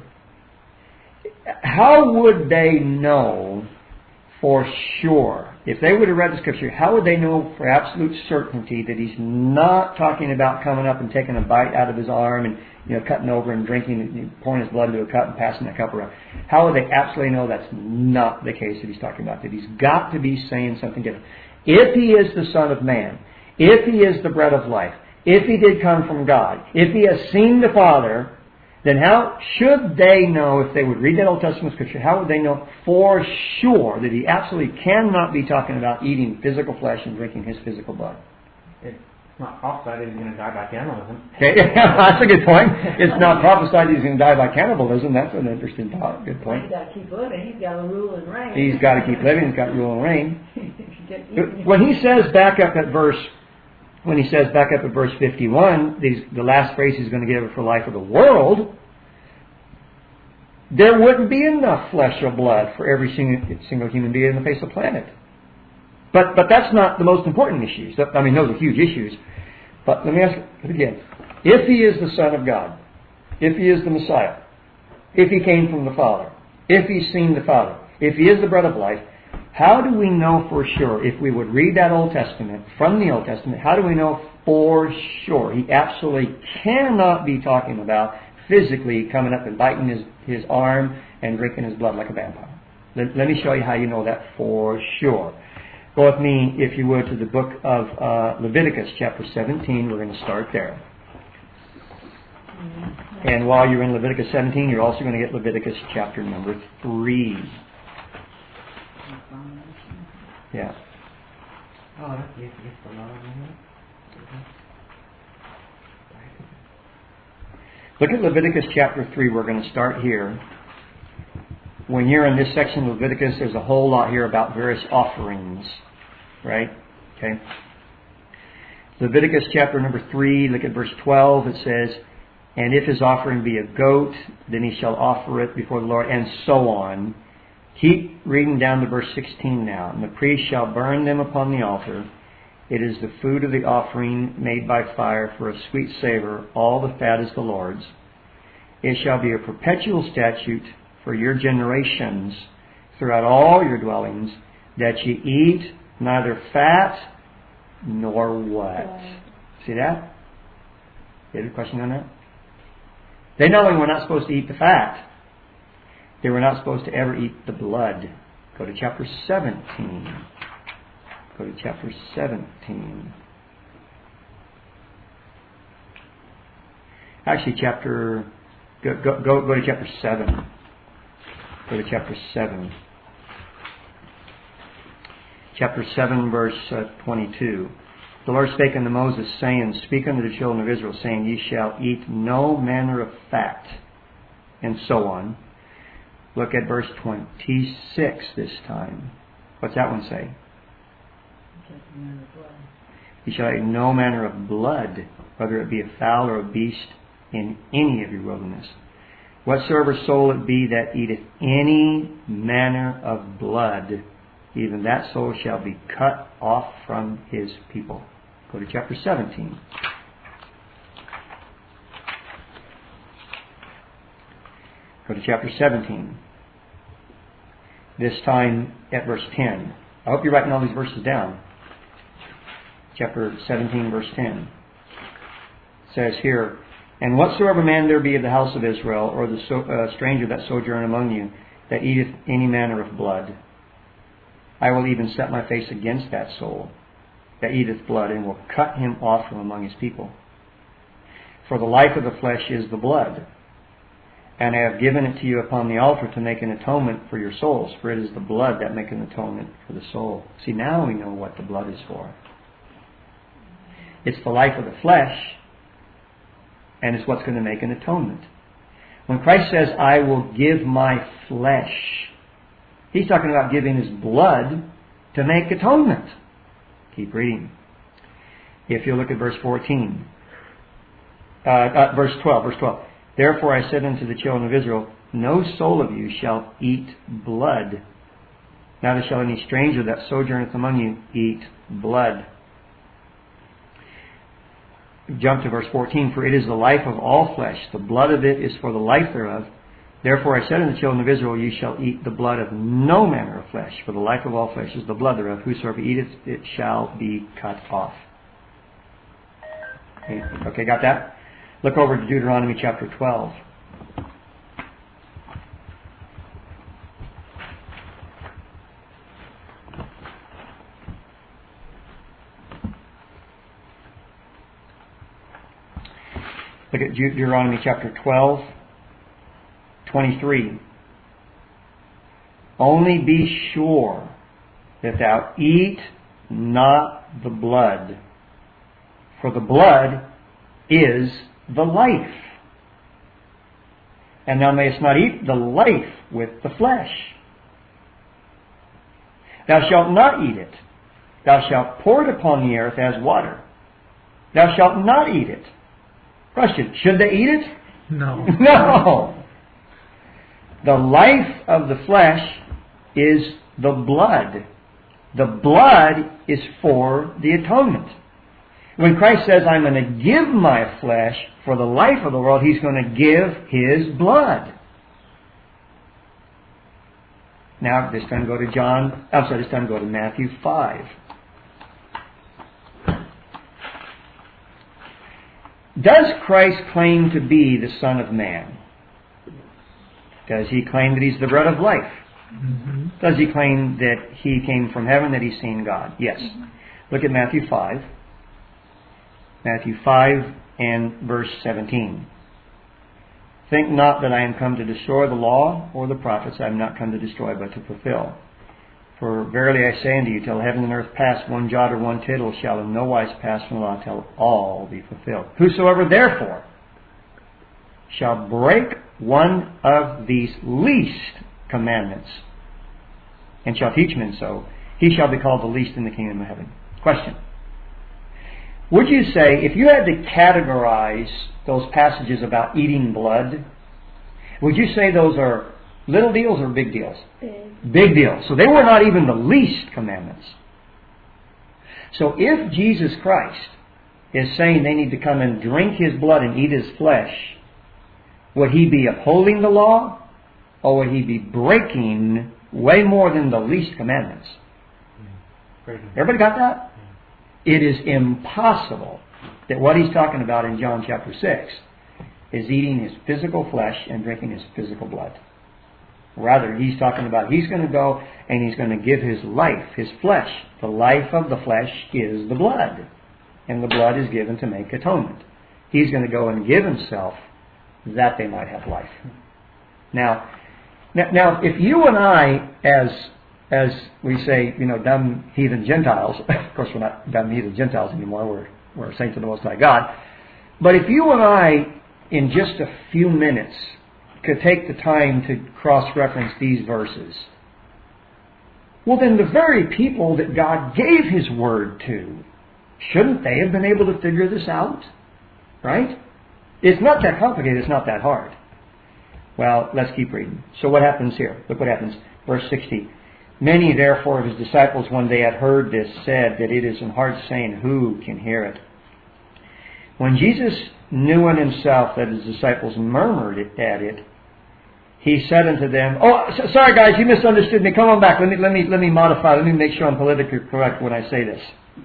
how would they know for sure? If they would have read the scripture, how would they know for absolute certainty that he's not talking about coming up and taking a bite out of his arm and cutting over and drinking and pouring his blood into a cup and passing that cup around? How would they absolutely know that's not the case that he's talking about? That he's got to be saying something different. If he is the Son of Man, if he is the bread of life, if he did come from God, if he has seen the Father, then how should they know, if they would read that Old Testament scripture, how would they know for sure that he absolutely cannot be talking about eating physical flesh and drinking his physical blood? It's not prophesied that he's going to die by cannibalism. Okay, that's a good point. It's not prophesied he's going to die by cannibalism. That's an interesting thought. Good point. He's got to keep living. He's got to rule and reign. He's got to keep living. He's got to rule and reign. When he says back up at verse 51, the last phrase he's going to give for life of the world, there wouldn't be enough flesh or blood for every single human being on the face of the planet. But that's not the most important issues. I mean, those are huge issues. But let me ask it again. If he is the Son of God, if he is the Messiah, if he came from the Father, if he's seen the Father, if he is the bread of life, how do we know for sure, if we would read that Old Testament, from the Old Testament, how do we know for sure he absolutely cannot be talking about physically coming up and biting his arm and drinking his blood like a vampire? Let me show you how you know that for sure. Go with me, if you would, to the book of Leviticus, chapter 17. We're going to start there. And while you're in Leviticus 17, you're also going to get Leviticus chapter number 3. Yeah. Oh, that's yes, the law. Look at Leviticus chapter 3. We're going to start here. When you're in this section of Leviticus, there's a whole lot here about various offerings. Right? Okay. Leviticus chapter number 3, look at verse 12. It says, "And if his offering be a goat, then he shall offer it before the Lord," and so on. Keep reading down to verse 16 now. "And the priest shall burn them upon the altar. It is the food of the offering made by fire for a sweet savor. All the fat is the Lord's. It shall be a perpetual statute for your generations throughout all your dwellings, that ye eat neither fat nor what?" See that? You have a question on that? They not only were not supposed to eat the fat, they were not supposed to ever eat the blood. Go to chapter 17. Go to chapter 17. Actually, go to chapter 7. Go to chapter 7. Chapter 7, verse 22. "The Lord spake unto Moses, saying, Speak unto the children of Israel, saying, Ye shall eat no manner of fat," and so on. Look at verse 26 this time. What's that one say? "You shall eat no manner of blood, whether it be a fowl or a beast, in any of your wilderness. Whatsoever soul it be that eateth any manner of blood, even that soul shall be cut off from his people." Go to chapter 17. Go to chapter 17. This time at verse 10. I hope you're writing all these verses down. Chapter 17, verse 10. It says here, "And whatsoever man there be of the house of Israel, or the stranger that sojourn among you, that eateth any manner of blood, I will even set my face against that soul that eateth blood, and will cut him off from among his people. For the life of the flesh is the blood, and I have given it to you upon the altar to make an atonement for your souls, for it is the blood that maketh an atonement for the soul." See, now we know what the blood is for. It's the life of the flesh, and it's what's going to make an atonement. When Christ says, "I will give my flesh," He's talking about giving His blood to make atonement. Keep reading. If you look at verse 14. Verse 12. "Therefore I said unto the children of Israel, No soul of you shall eat blood, neither shall any stranger that sojourneth among you eat blood." Jump to verse 14. "For it is the life of all flesh. The blood of it is for the life thereof. Therefore I said unto the children of Israel, You shall eat the blood of no manner of flesh, for the life of all flesh is the blood thereof. Whosoever eateth it shall be cut off." Okay, got that? Look over to Deuteronomy chapter 12. Look at Deuteronomy chapter 12. 23. Only be sure that thou eat not the blood, for the blood is the life. And thou mayest not eat the life with the flesh. Thou shalt not eat it. Thou shalt pour it upon the earth as water. Thou shalt not eat it. Question, should they eat it? No. No. The life of the flesh is the blood. The blood is for the atonement. When Christ says, I'm going to give my flesh for the life of the world, He's going to give His blood. Now, this time go to Matthew 5. Does Christ claim to be the Son of Man? Does He claim that He's the bread of life? Mm-hmm. Does He claim that He came from heaven, that He's seen God? Yes. Look at Matthew 5. Matthew 5 and verse 17. Think not that I am come to destroy the law or the prophets. I am not come to destroy, but to fulfill. For verily I say unto you, till heaven and earth pass, one jot or one tittle shall in no wise pass from the law till all be fulfilled. Whosoever therefore shall break one of these least commandments, and shall teach men so, he shall be called the least in the kingdom of heaven. Question. Would you say, if you had to categorize those passages about eating blood, would you say those are little deals or big deals? Big deals. So they were not even the least commandments. So if Jesus Christ is saying they need to come and drink His blood and eat His flesh, would He be upholding the law, or would He be breaking way more than the least commandments? Everybody got that? It is impossible that what He's talking about in John chapter 6 is eating His physical flesh and drinking His physical blood. Rather, He's talking about He's going to go and He's going to give His life, His flesh. The life of the flesh is the blood. And the blood is given to make atonement. He's going to go and give Himself that they might have life. Now, if you and I, as we say, dumb heathen Gentiles, of course we're not dumb heathen Gentiles anymore, we're saints of the Most High God. But if you and I, in just a few minutes, could take the time to cross-reference these verses, well then the very people that God gave His Word to, shouldn't they have been able to figure this out? Right? It's not that complicated, it's not that hard. Well, let's keep reading. So what happens here? Look what happens. Verse 60. Many therefore of His disciples when they had heard this said that it is an hard saying, who can hear it? When Jesus knew in Himself that His disciples murmured at it, He said unto them, sorry guys, you misunderstood me. Come on back. Let me modify. Let me make sure I'm politically correct when I say this.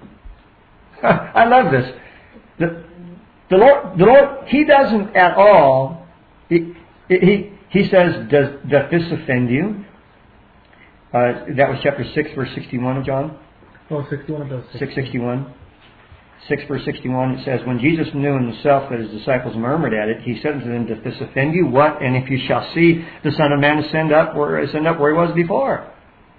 I love this. The Lord, He doesn't at all. He says, doth this offend you? That was chapter 6, verse 61 of John. 61 of those 661. 6 verse 61, it says, when Jesus knew in Himself that His disciples murmured at it, He said unto them, doth this offend you? What? And if you shall see the Son of Man ascend up where He was before.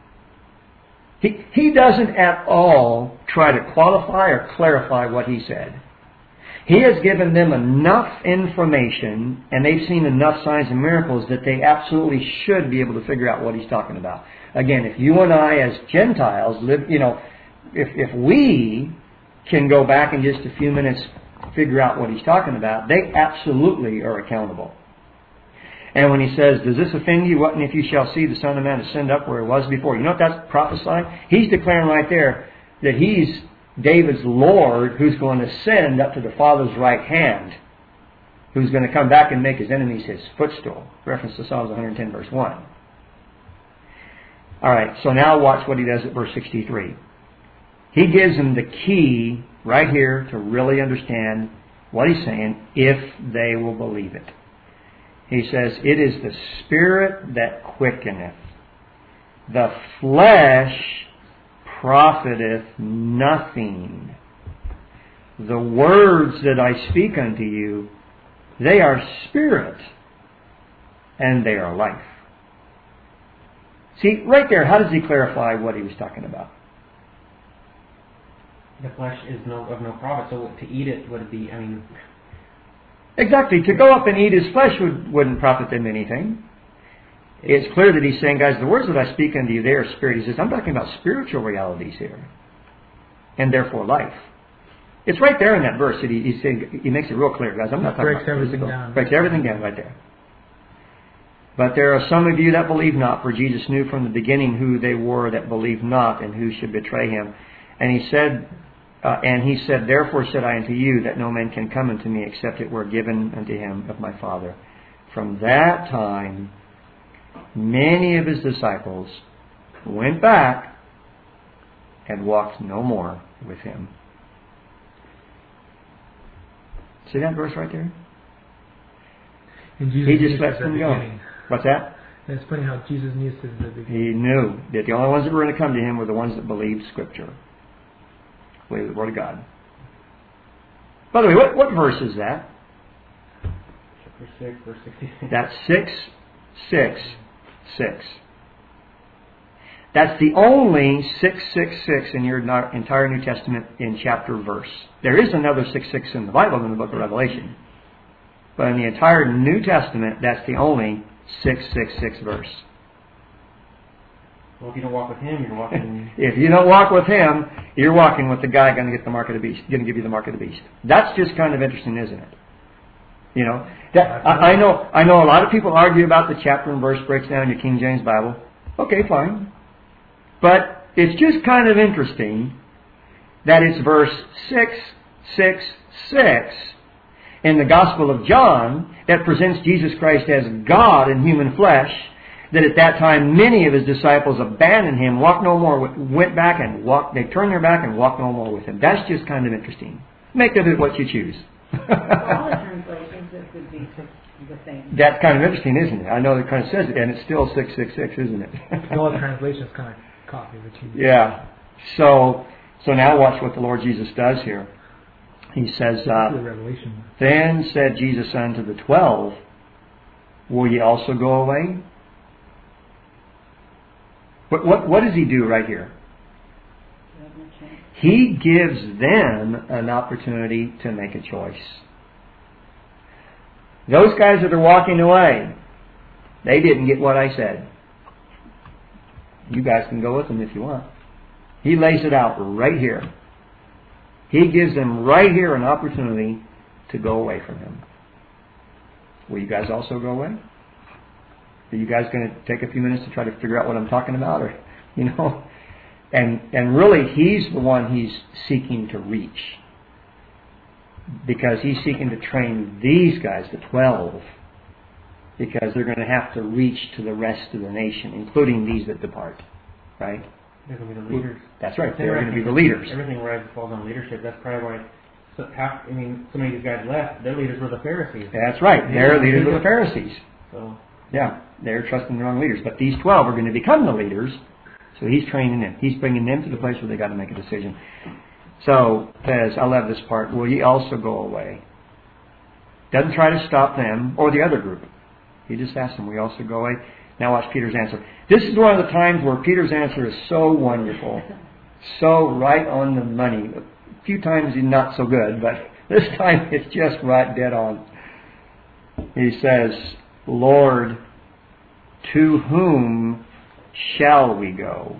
He doesn't at all try to qualify or clarify what He said. He has given them enough information, and they've seen enough signs and miracles that they absolutely should be able to figure out what He's talking about. Again, if you and I as Gentiles live, if we can go back in just a few minutes figure out what He's talking about, they absolutely are accountable. And when He says, does this offend you? What and if you shall see the Son of Man ascend up where He was before? You know what that's prophesying? He's declaring right there that He's David's Lord who's going to ascend up to the Father's right hand, who's going to come back and make His enemies His footstool. Reference to Psalms 110 verse 1. Alright, so now watch what He does at verse 63. He gives them the key right here to really understand what He's saying if they will believe it. He says, it is the Spirit that quickeneth. The flesh profiteth nothing. The words that I speak unto you, they are spirit and they are life. See, right there, how does he clarify what he was talking about? The flesh is of no profit, so to eat it would be, Exactly. To go up and eat his flesh wouldn't profit them anything. It's clear that he's saying, guys, the words that I speak unto you, they are spirit. He says, I'm talking about spiritual realities here. And therefore life. It's right there in that verse that he's saying, he makes it real clear, guys. I'm not talking about physical. Breaks everything down right there. But there are some of you that believe not, for Jesus knew from the beginning who they were that believed not and who should betray him. And he said, therefore said I unto you that no man can come unto me except it were given unto him of my Father. From that time, many of his disciples went back and walked no more with him. See that verse right there? And He just lets them go. What's that? And it's funny how Jesus knew since the beginning. He knew that the only ones that were going to come to him were the ones that believed Scripture. Believed the Word of God. By the way, what verse is that? Chapter 6, verse 66. That's 6:6:6. That's the only 6:6:6 in your entire New Testament in chapter verse. There is another 6:6 in the Bible in the book of Revelation. But in the entire New Testament, that's the only 6:6:6 verse. Well, if you don't walk with him, you're walking... If you don't walk with him, you're walking with the guy going to get the mark of the beast. Going to give you the mark of the beast. That's just kind of interesting, isn't it? You know, I know a lot of people argue about the chapter and verse breaks down in your King James Bible. Okay, fine. But it's just kind of interesting that it's verse 6:6:6 in the Gospel of John that presents Jesus Christ as God in human flesh, that at that time many of his disciples abandoned him, walked no more, went back and walked, they turned their back and walked no more with him. That's just kind of interesting. Make of it what you choose. All the translations, this would be the same. That's kind of interesting, isn't it? I know it kind of says it, and it's still 6:6:6, isn't it? All the translations kind of copy what you do. Yeah. So now watch what the Lord Jesus does here. He says, Revelation. Then said Jesus unto the 12, will ye also go away? What does he do right here? He gives them an opportunity to make a choice. Those guys that are walking away, they didn't get what I said. You guys can go with them if you want. He lays it out right here. He gives them right here an opportunity to go away from him. Will you guys also go away? Are you guys going to take a few minutes to try to figure out what I'm talking about? Or, and really, he's the one he's seeking to reach. Because he's seeking to train these guys, the 12, because they're going to have to reach to the rest of the nation, including these that depart. Right? They're going to be the leaders. That's right. They're going to be the leaders. Everything falls on leadership. That's probably why so many of these guys left. Their leaders were the Pharisees. That's right. Their leaders were the Pharisees. So yeah, they're trusting the wrong leaders. But these 12 are going to become the leaders. So he's training them. He's bringing them to the place where they got to make a decision. So says, I love this part. Will ye also go away? Doesn't try to stop them or the other group. He just asks them, will you also go away? Now watch Peter's answer. This is one of the times where Peter's answer is so wonderful. So right on the money. A few times he's not so good, but this time it's just right dead on. He says, Lord, to whom shall we go?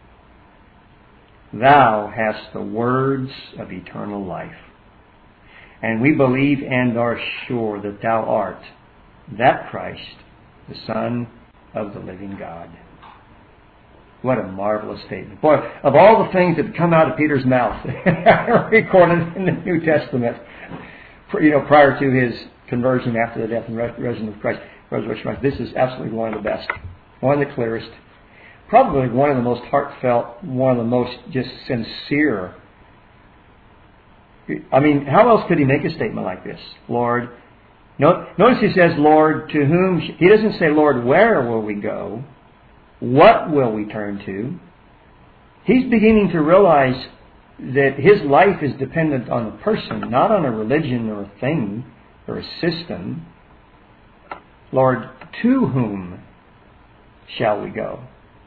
Thou hast the words of eternal life. And we believe and are sure that thou art that Christ, the Son of the living God. What a marvelous statement. Boy, of all the things that come out of Peter's mouth recorded in the New Testament, prior to his conversion after the death and resurrection of Christ, this is absolutely one of the best. One of the clearest. Probably one of the most heartfelt, one of the most just sincere. I mean, how else could he make a statement like this? Lord, notice he says, Lord, to whom... He doesn't say, Lord, where will we go? What will we turn to? He's beginning to realize that his life is dependent on a person, not on a religion or a thing or a system. Lord, to whom shall we go?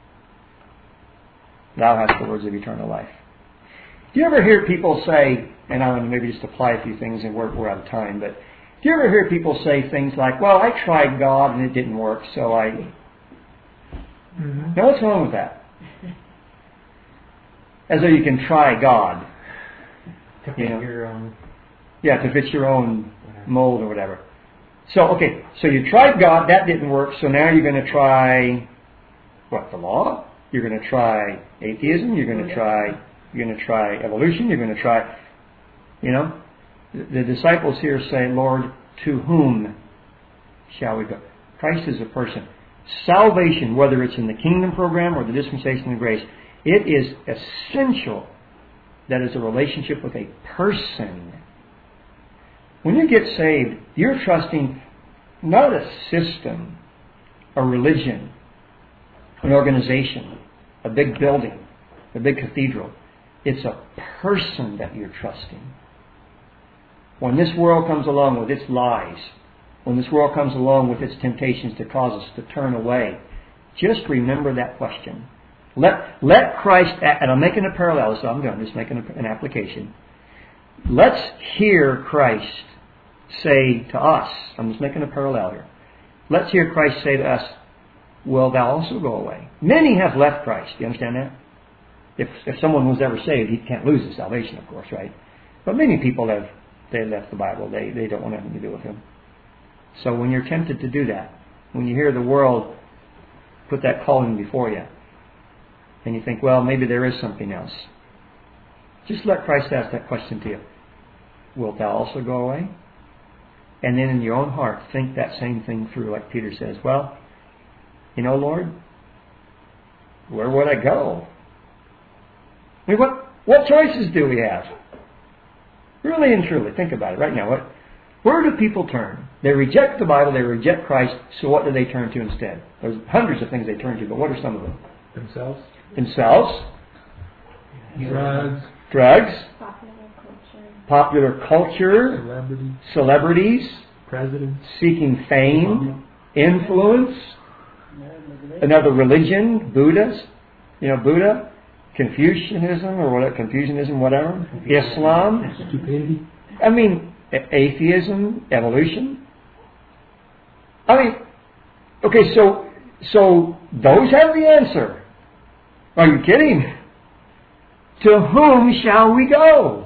Thou hast the words of eternal life. Do you ever hear people say, and I want to maybe just apply a few things, and we're out of time, but do you ever hear people say things like, well, I tried God and it didn't work, so I... Mm-hmm. Now, what's wrong with that? As though you can try God. To fit your own... Yeah, to fit your own mold or whatever. So, okay, so you tried God, that didn't work, so now you're going to try, what, the law? You're going to try atheism, you're going to try evolution, you're going to try, the disciples here say, Lord, to whom shall we go? Christ is a person. Salvation, whether it's in the kingdom program or the dispensation of grace, it is essential that is a relationship with a person. When you get saved, you're trusting not a system, a religion, an organization, a big building, a big cathedral. It's a person that you're trusting. When this world comes along with its lies, when this world comes along with its temptations to cause us to turn away, just remember that question. Let Christ, and I'm making a parallel, so I'm just making an application. Let's hear Christ say to us, I'm just making a parallel here. Let's hear Christ say to us, will thou also go away? Many have left Christ. Do you understand that? If someone was ever saved, he can't lose his salvation, of course, right? But many people left the Bible. They don't want anything to do with him. So when you're tempted to do that, when you hear the world put that calling before you, and you think, well, maybe there is something else, just let Christ ask that question to you. Wilt thou also go away? And then in your own heart, think that same thing through, like Peter says. Well, Lord, where would I go? I mean, what choices do we have? Really and truly, think about it right now. Where do people turn? They reject the Bible, they reject Christ, so what do they turn to instead? There's hundreds of things they turn to, but what are some of them? Themselves. Drugs. Popular culture. Celebrities. Presidents. Seeking fame. Influence. Another religion. Buddha. Confucianism or whatever. Islam. Stupidity. I mean, atheism, evolution. Okay, so those have the answer. Are you kidding? To whom shall we go?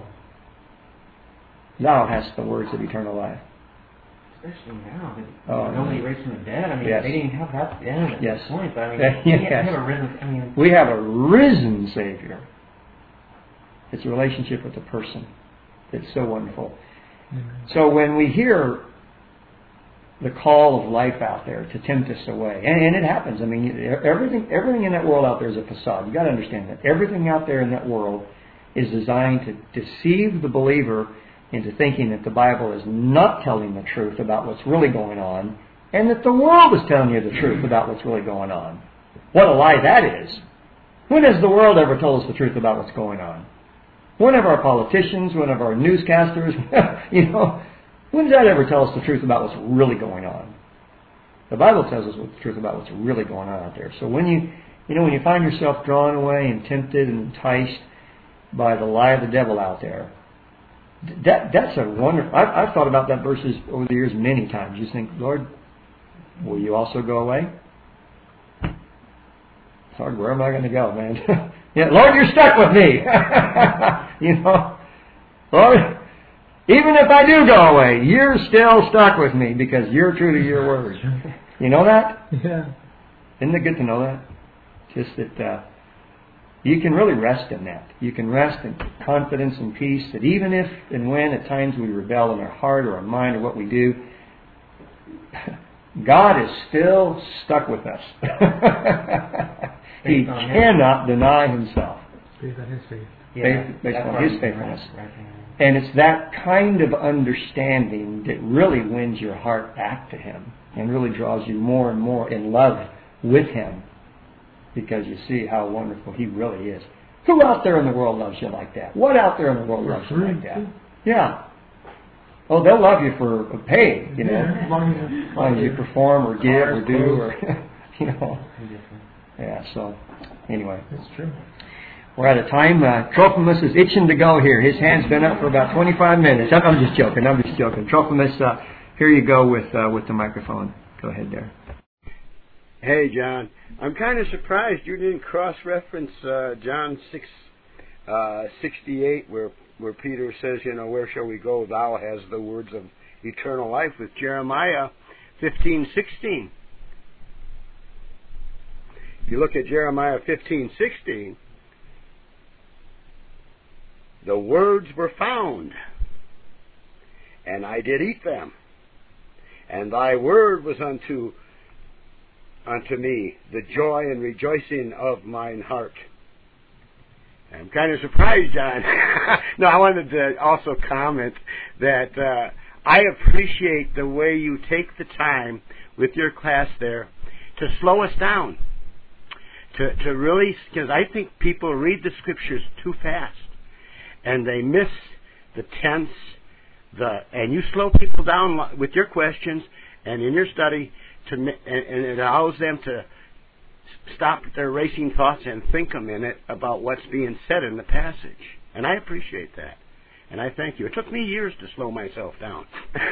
Thou hast the words of eternal life. Especially now, nobody raised from the dead. Yes. They didn't have that then at Yes. this point. But Yes. We have a risen Savior. It's a relationship with a person. It's so wonderful. Amen. So when we hear the call of life out there to tempt us away, and it happens. I mean, everything in that world out there is a facade. You've got to understand that. Everything out there in that world is designed to deceive the believer into thinking that the Bible is not telling the truth about what's really going on, and that the world is telling you the truth about what's really going on. What a lie that is. When has the world ever told us the truth about what's going on? One of our politicians, one of our newscasters, when does that ever tell us the truth about what's really going on? The Bible tells us the truth about what's really going on out there. So when you find yourself drawn away and tempted and enticed by the lie of the devil out there, that's a wonderful... I've thought about that verses over the years many times. You think, Lord, will you also go away? Lord, where am I going to go, man? Yeah, Lord, you're stuck with me. Lord, even if I do go away, you're still stuck with me because you're true to your word. You know that? Yeah. Isn't it good to know that? Just that you can really rest in that. You can rest in confidence and peace that even if and when at times we rebel in our heart or our mind or what we do, God is still stuck with us. He cannot deny himself. Based on his faith. Based on his faithfulness. And it's that kind of understanding that really wins your heart back to him and really draws you more and more in love with him because you see how wonderful he really is. Who out there in the world loves you like that? What out there in the world loves you like that? Yeah. Oh, they'll love you for pay, you know, Yeah, as long as you perform or give or do or, you know. Yeah, so anyway. That's true. We're out of time. Trophimus is itching to go here. His hand's been up for about 25 minutes. I'm just joking. Trophimus, here you go with the microphone. Go ahead there. Hey, John. I'm kind of surprised you didn't cross-reference John 6:68, where Peter says, you know, where shall we go? Thou has the words of eternal life, with Jeremiah 15:16. If you look at Jeremiah 15:16, the words were found, and I did eat them, and thy word was unto me the joy and rejoicing of mine heart. I'm kind of surprised, John. No, I wanted to also comment that I appreciate the way you take the time with your class there to slow us down, to really, because I think people read the scriptures too fast, and they miss the tense, and you slow people down with your questions and in your study, and it allows them to stop their racing thoughts and think a minute about what's being said in the passage. And I appreciate that. And I thank you. It took me years to slow myself down.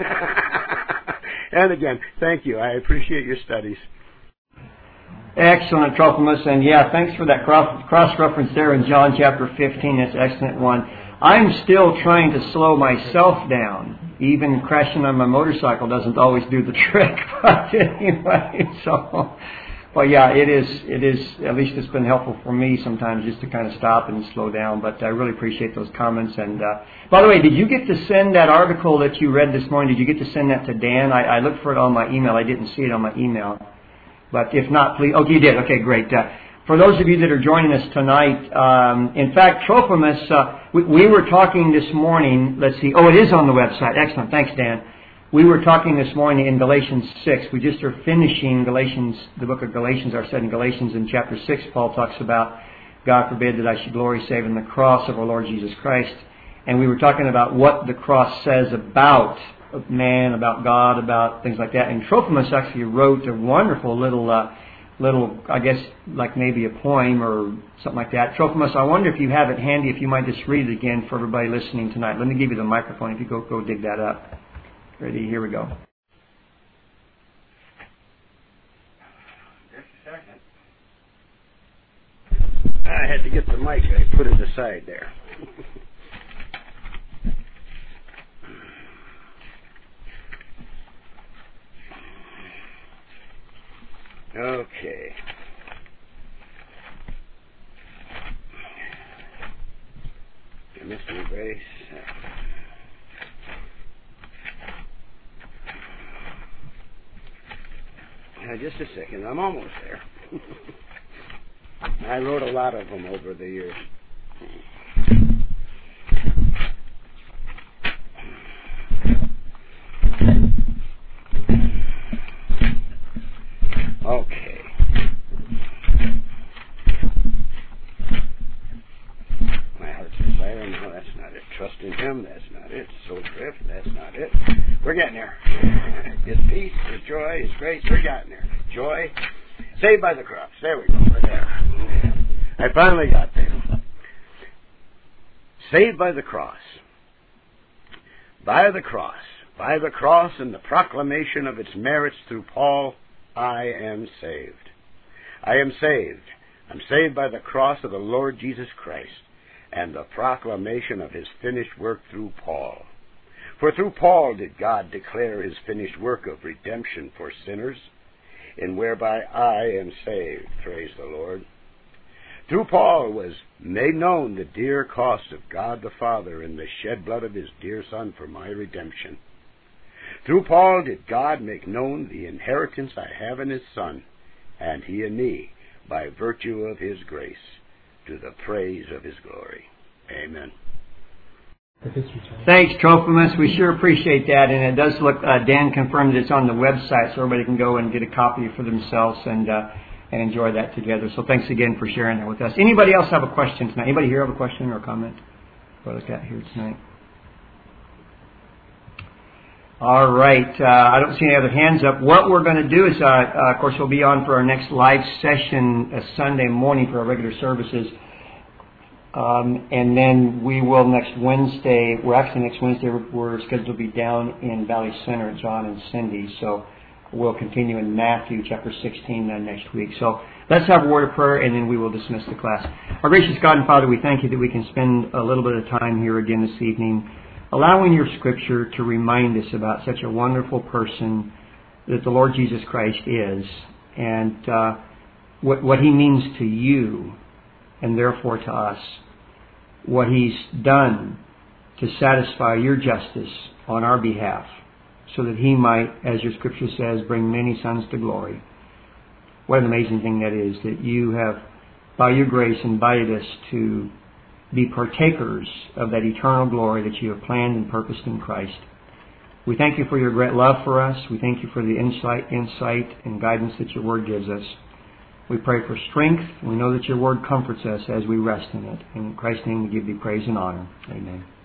And again, thank you. I appreciate your studies. Excellent, Trophimus. And yeah, thanks for that cross-reference there in John chapter 15. That's an excellent one. I'm still trying to slow myself down. Even crashing on my motorcycle doesn't always do the trick. But anyway, so... Well, yeah, it is, at least it's been helpful for me sometimes just to kind of stop and slow down, but I really appreciate those comments. And by the way, did you get to send that article that you read this morning, did you get to send that to Dan? I looked for it on my email. I didn't see it on my email. But if not, please, okay, you did. Okay, great. For those of you that are joining us tonight, in fact, Trophimus, we were talking this morning, let's see, it is on the website. Excellent. Thanks, Dan. We were talking this morning in Galatians 6. We just are finishing Galatians, the book of Galatians, our study in Galatians. In chapter 6, Paul talks about, God forbid that I should glory save in the cross of our Lord Jesus Christ. And we were talking about what the cross says about man, about God, about things like that. And Trophimus actually wrote a wonderful little, I guess, like maybe a poem or something like that. Trophimus, I wonder if you have it handy, if you might just read it again for everybody listening tonight. Let me give you the microphone if you go dig that up. Ready? Here we go. Just a second. I had to get the mic. I put it aside there. Okay. Mystery Grace. Just a second. I'm almost there. I wrote a lot of them over the years. Okay. My heart's desire. No, that's not it. Trust in Him. That's not it. Soul drift. That's not it. We're getting there. His peace, His joy, His grace. We're getting there. Joy. Saved by the cross. There we go. We're there. I finally got there. Saved by the cross. By the cross. By the cross and the proclamation of its merits through Paul, I am saved. I am saved. I'm saved by the cross of the Lord Jesus Christ and the proclamation of His finished work through Paul. For through Paul did God declare His finished work of redemption for sinners, and whereby I am saved. Praise the Lord. Through Paul was made known the dear cost of God the Father and the shed blood of His dear Son for my redemption. Through Paul did God make known the inheritance I have in His Son, and He in me, by virtue of His grace, to the praise of His glory. Amen. Thanks, Trophimus. We sure appreciate that. And it does look, Dan confirmed it's on the website, so everybody can go and get a copy for themselves and enjoy that together. So thanks again for sharing that with us. Anybody else have a question tonight? Anybody here have a question or a comment? What I got here tonight? All right. I don't see any other hands up. What we're going to do is, of course, we'll be on for our next live session Sunday morning for our regular services. And then we will next Wednesday, next Wednesday we're scheduled to be down in Valley Center, John and Cindy. So we'll continue in Matthew chapter 16 next week. So let's have a word of prayer and then we will dismiss the class. Our gracious God and Father, we thank you that we can spend a little bit of time here again this evening, allowing your scripture to remind us about such a wonderful person that the Lord Jesus Christ is, and what he means to you and therefore to us, what he's done to satisfy your justice on our behalf, so that he might, as your scripture says, bring many sons to glory. What an amazing thing that is, that you have, by your grace, invited us to be partakers of that eternal glory that you have planned and purposed in Christ. We thank you for your great love for us. We thank you for the insight and guidance that your word gives us. We pray for strength. We know that your word comforts us as we rest in it. In Christ's name we give thee praise and honor. Amen.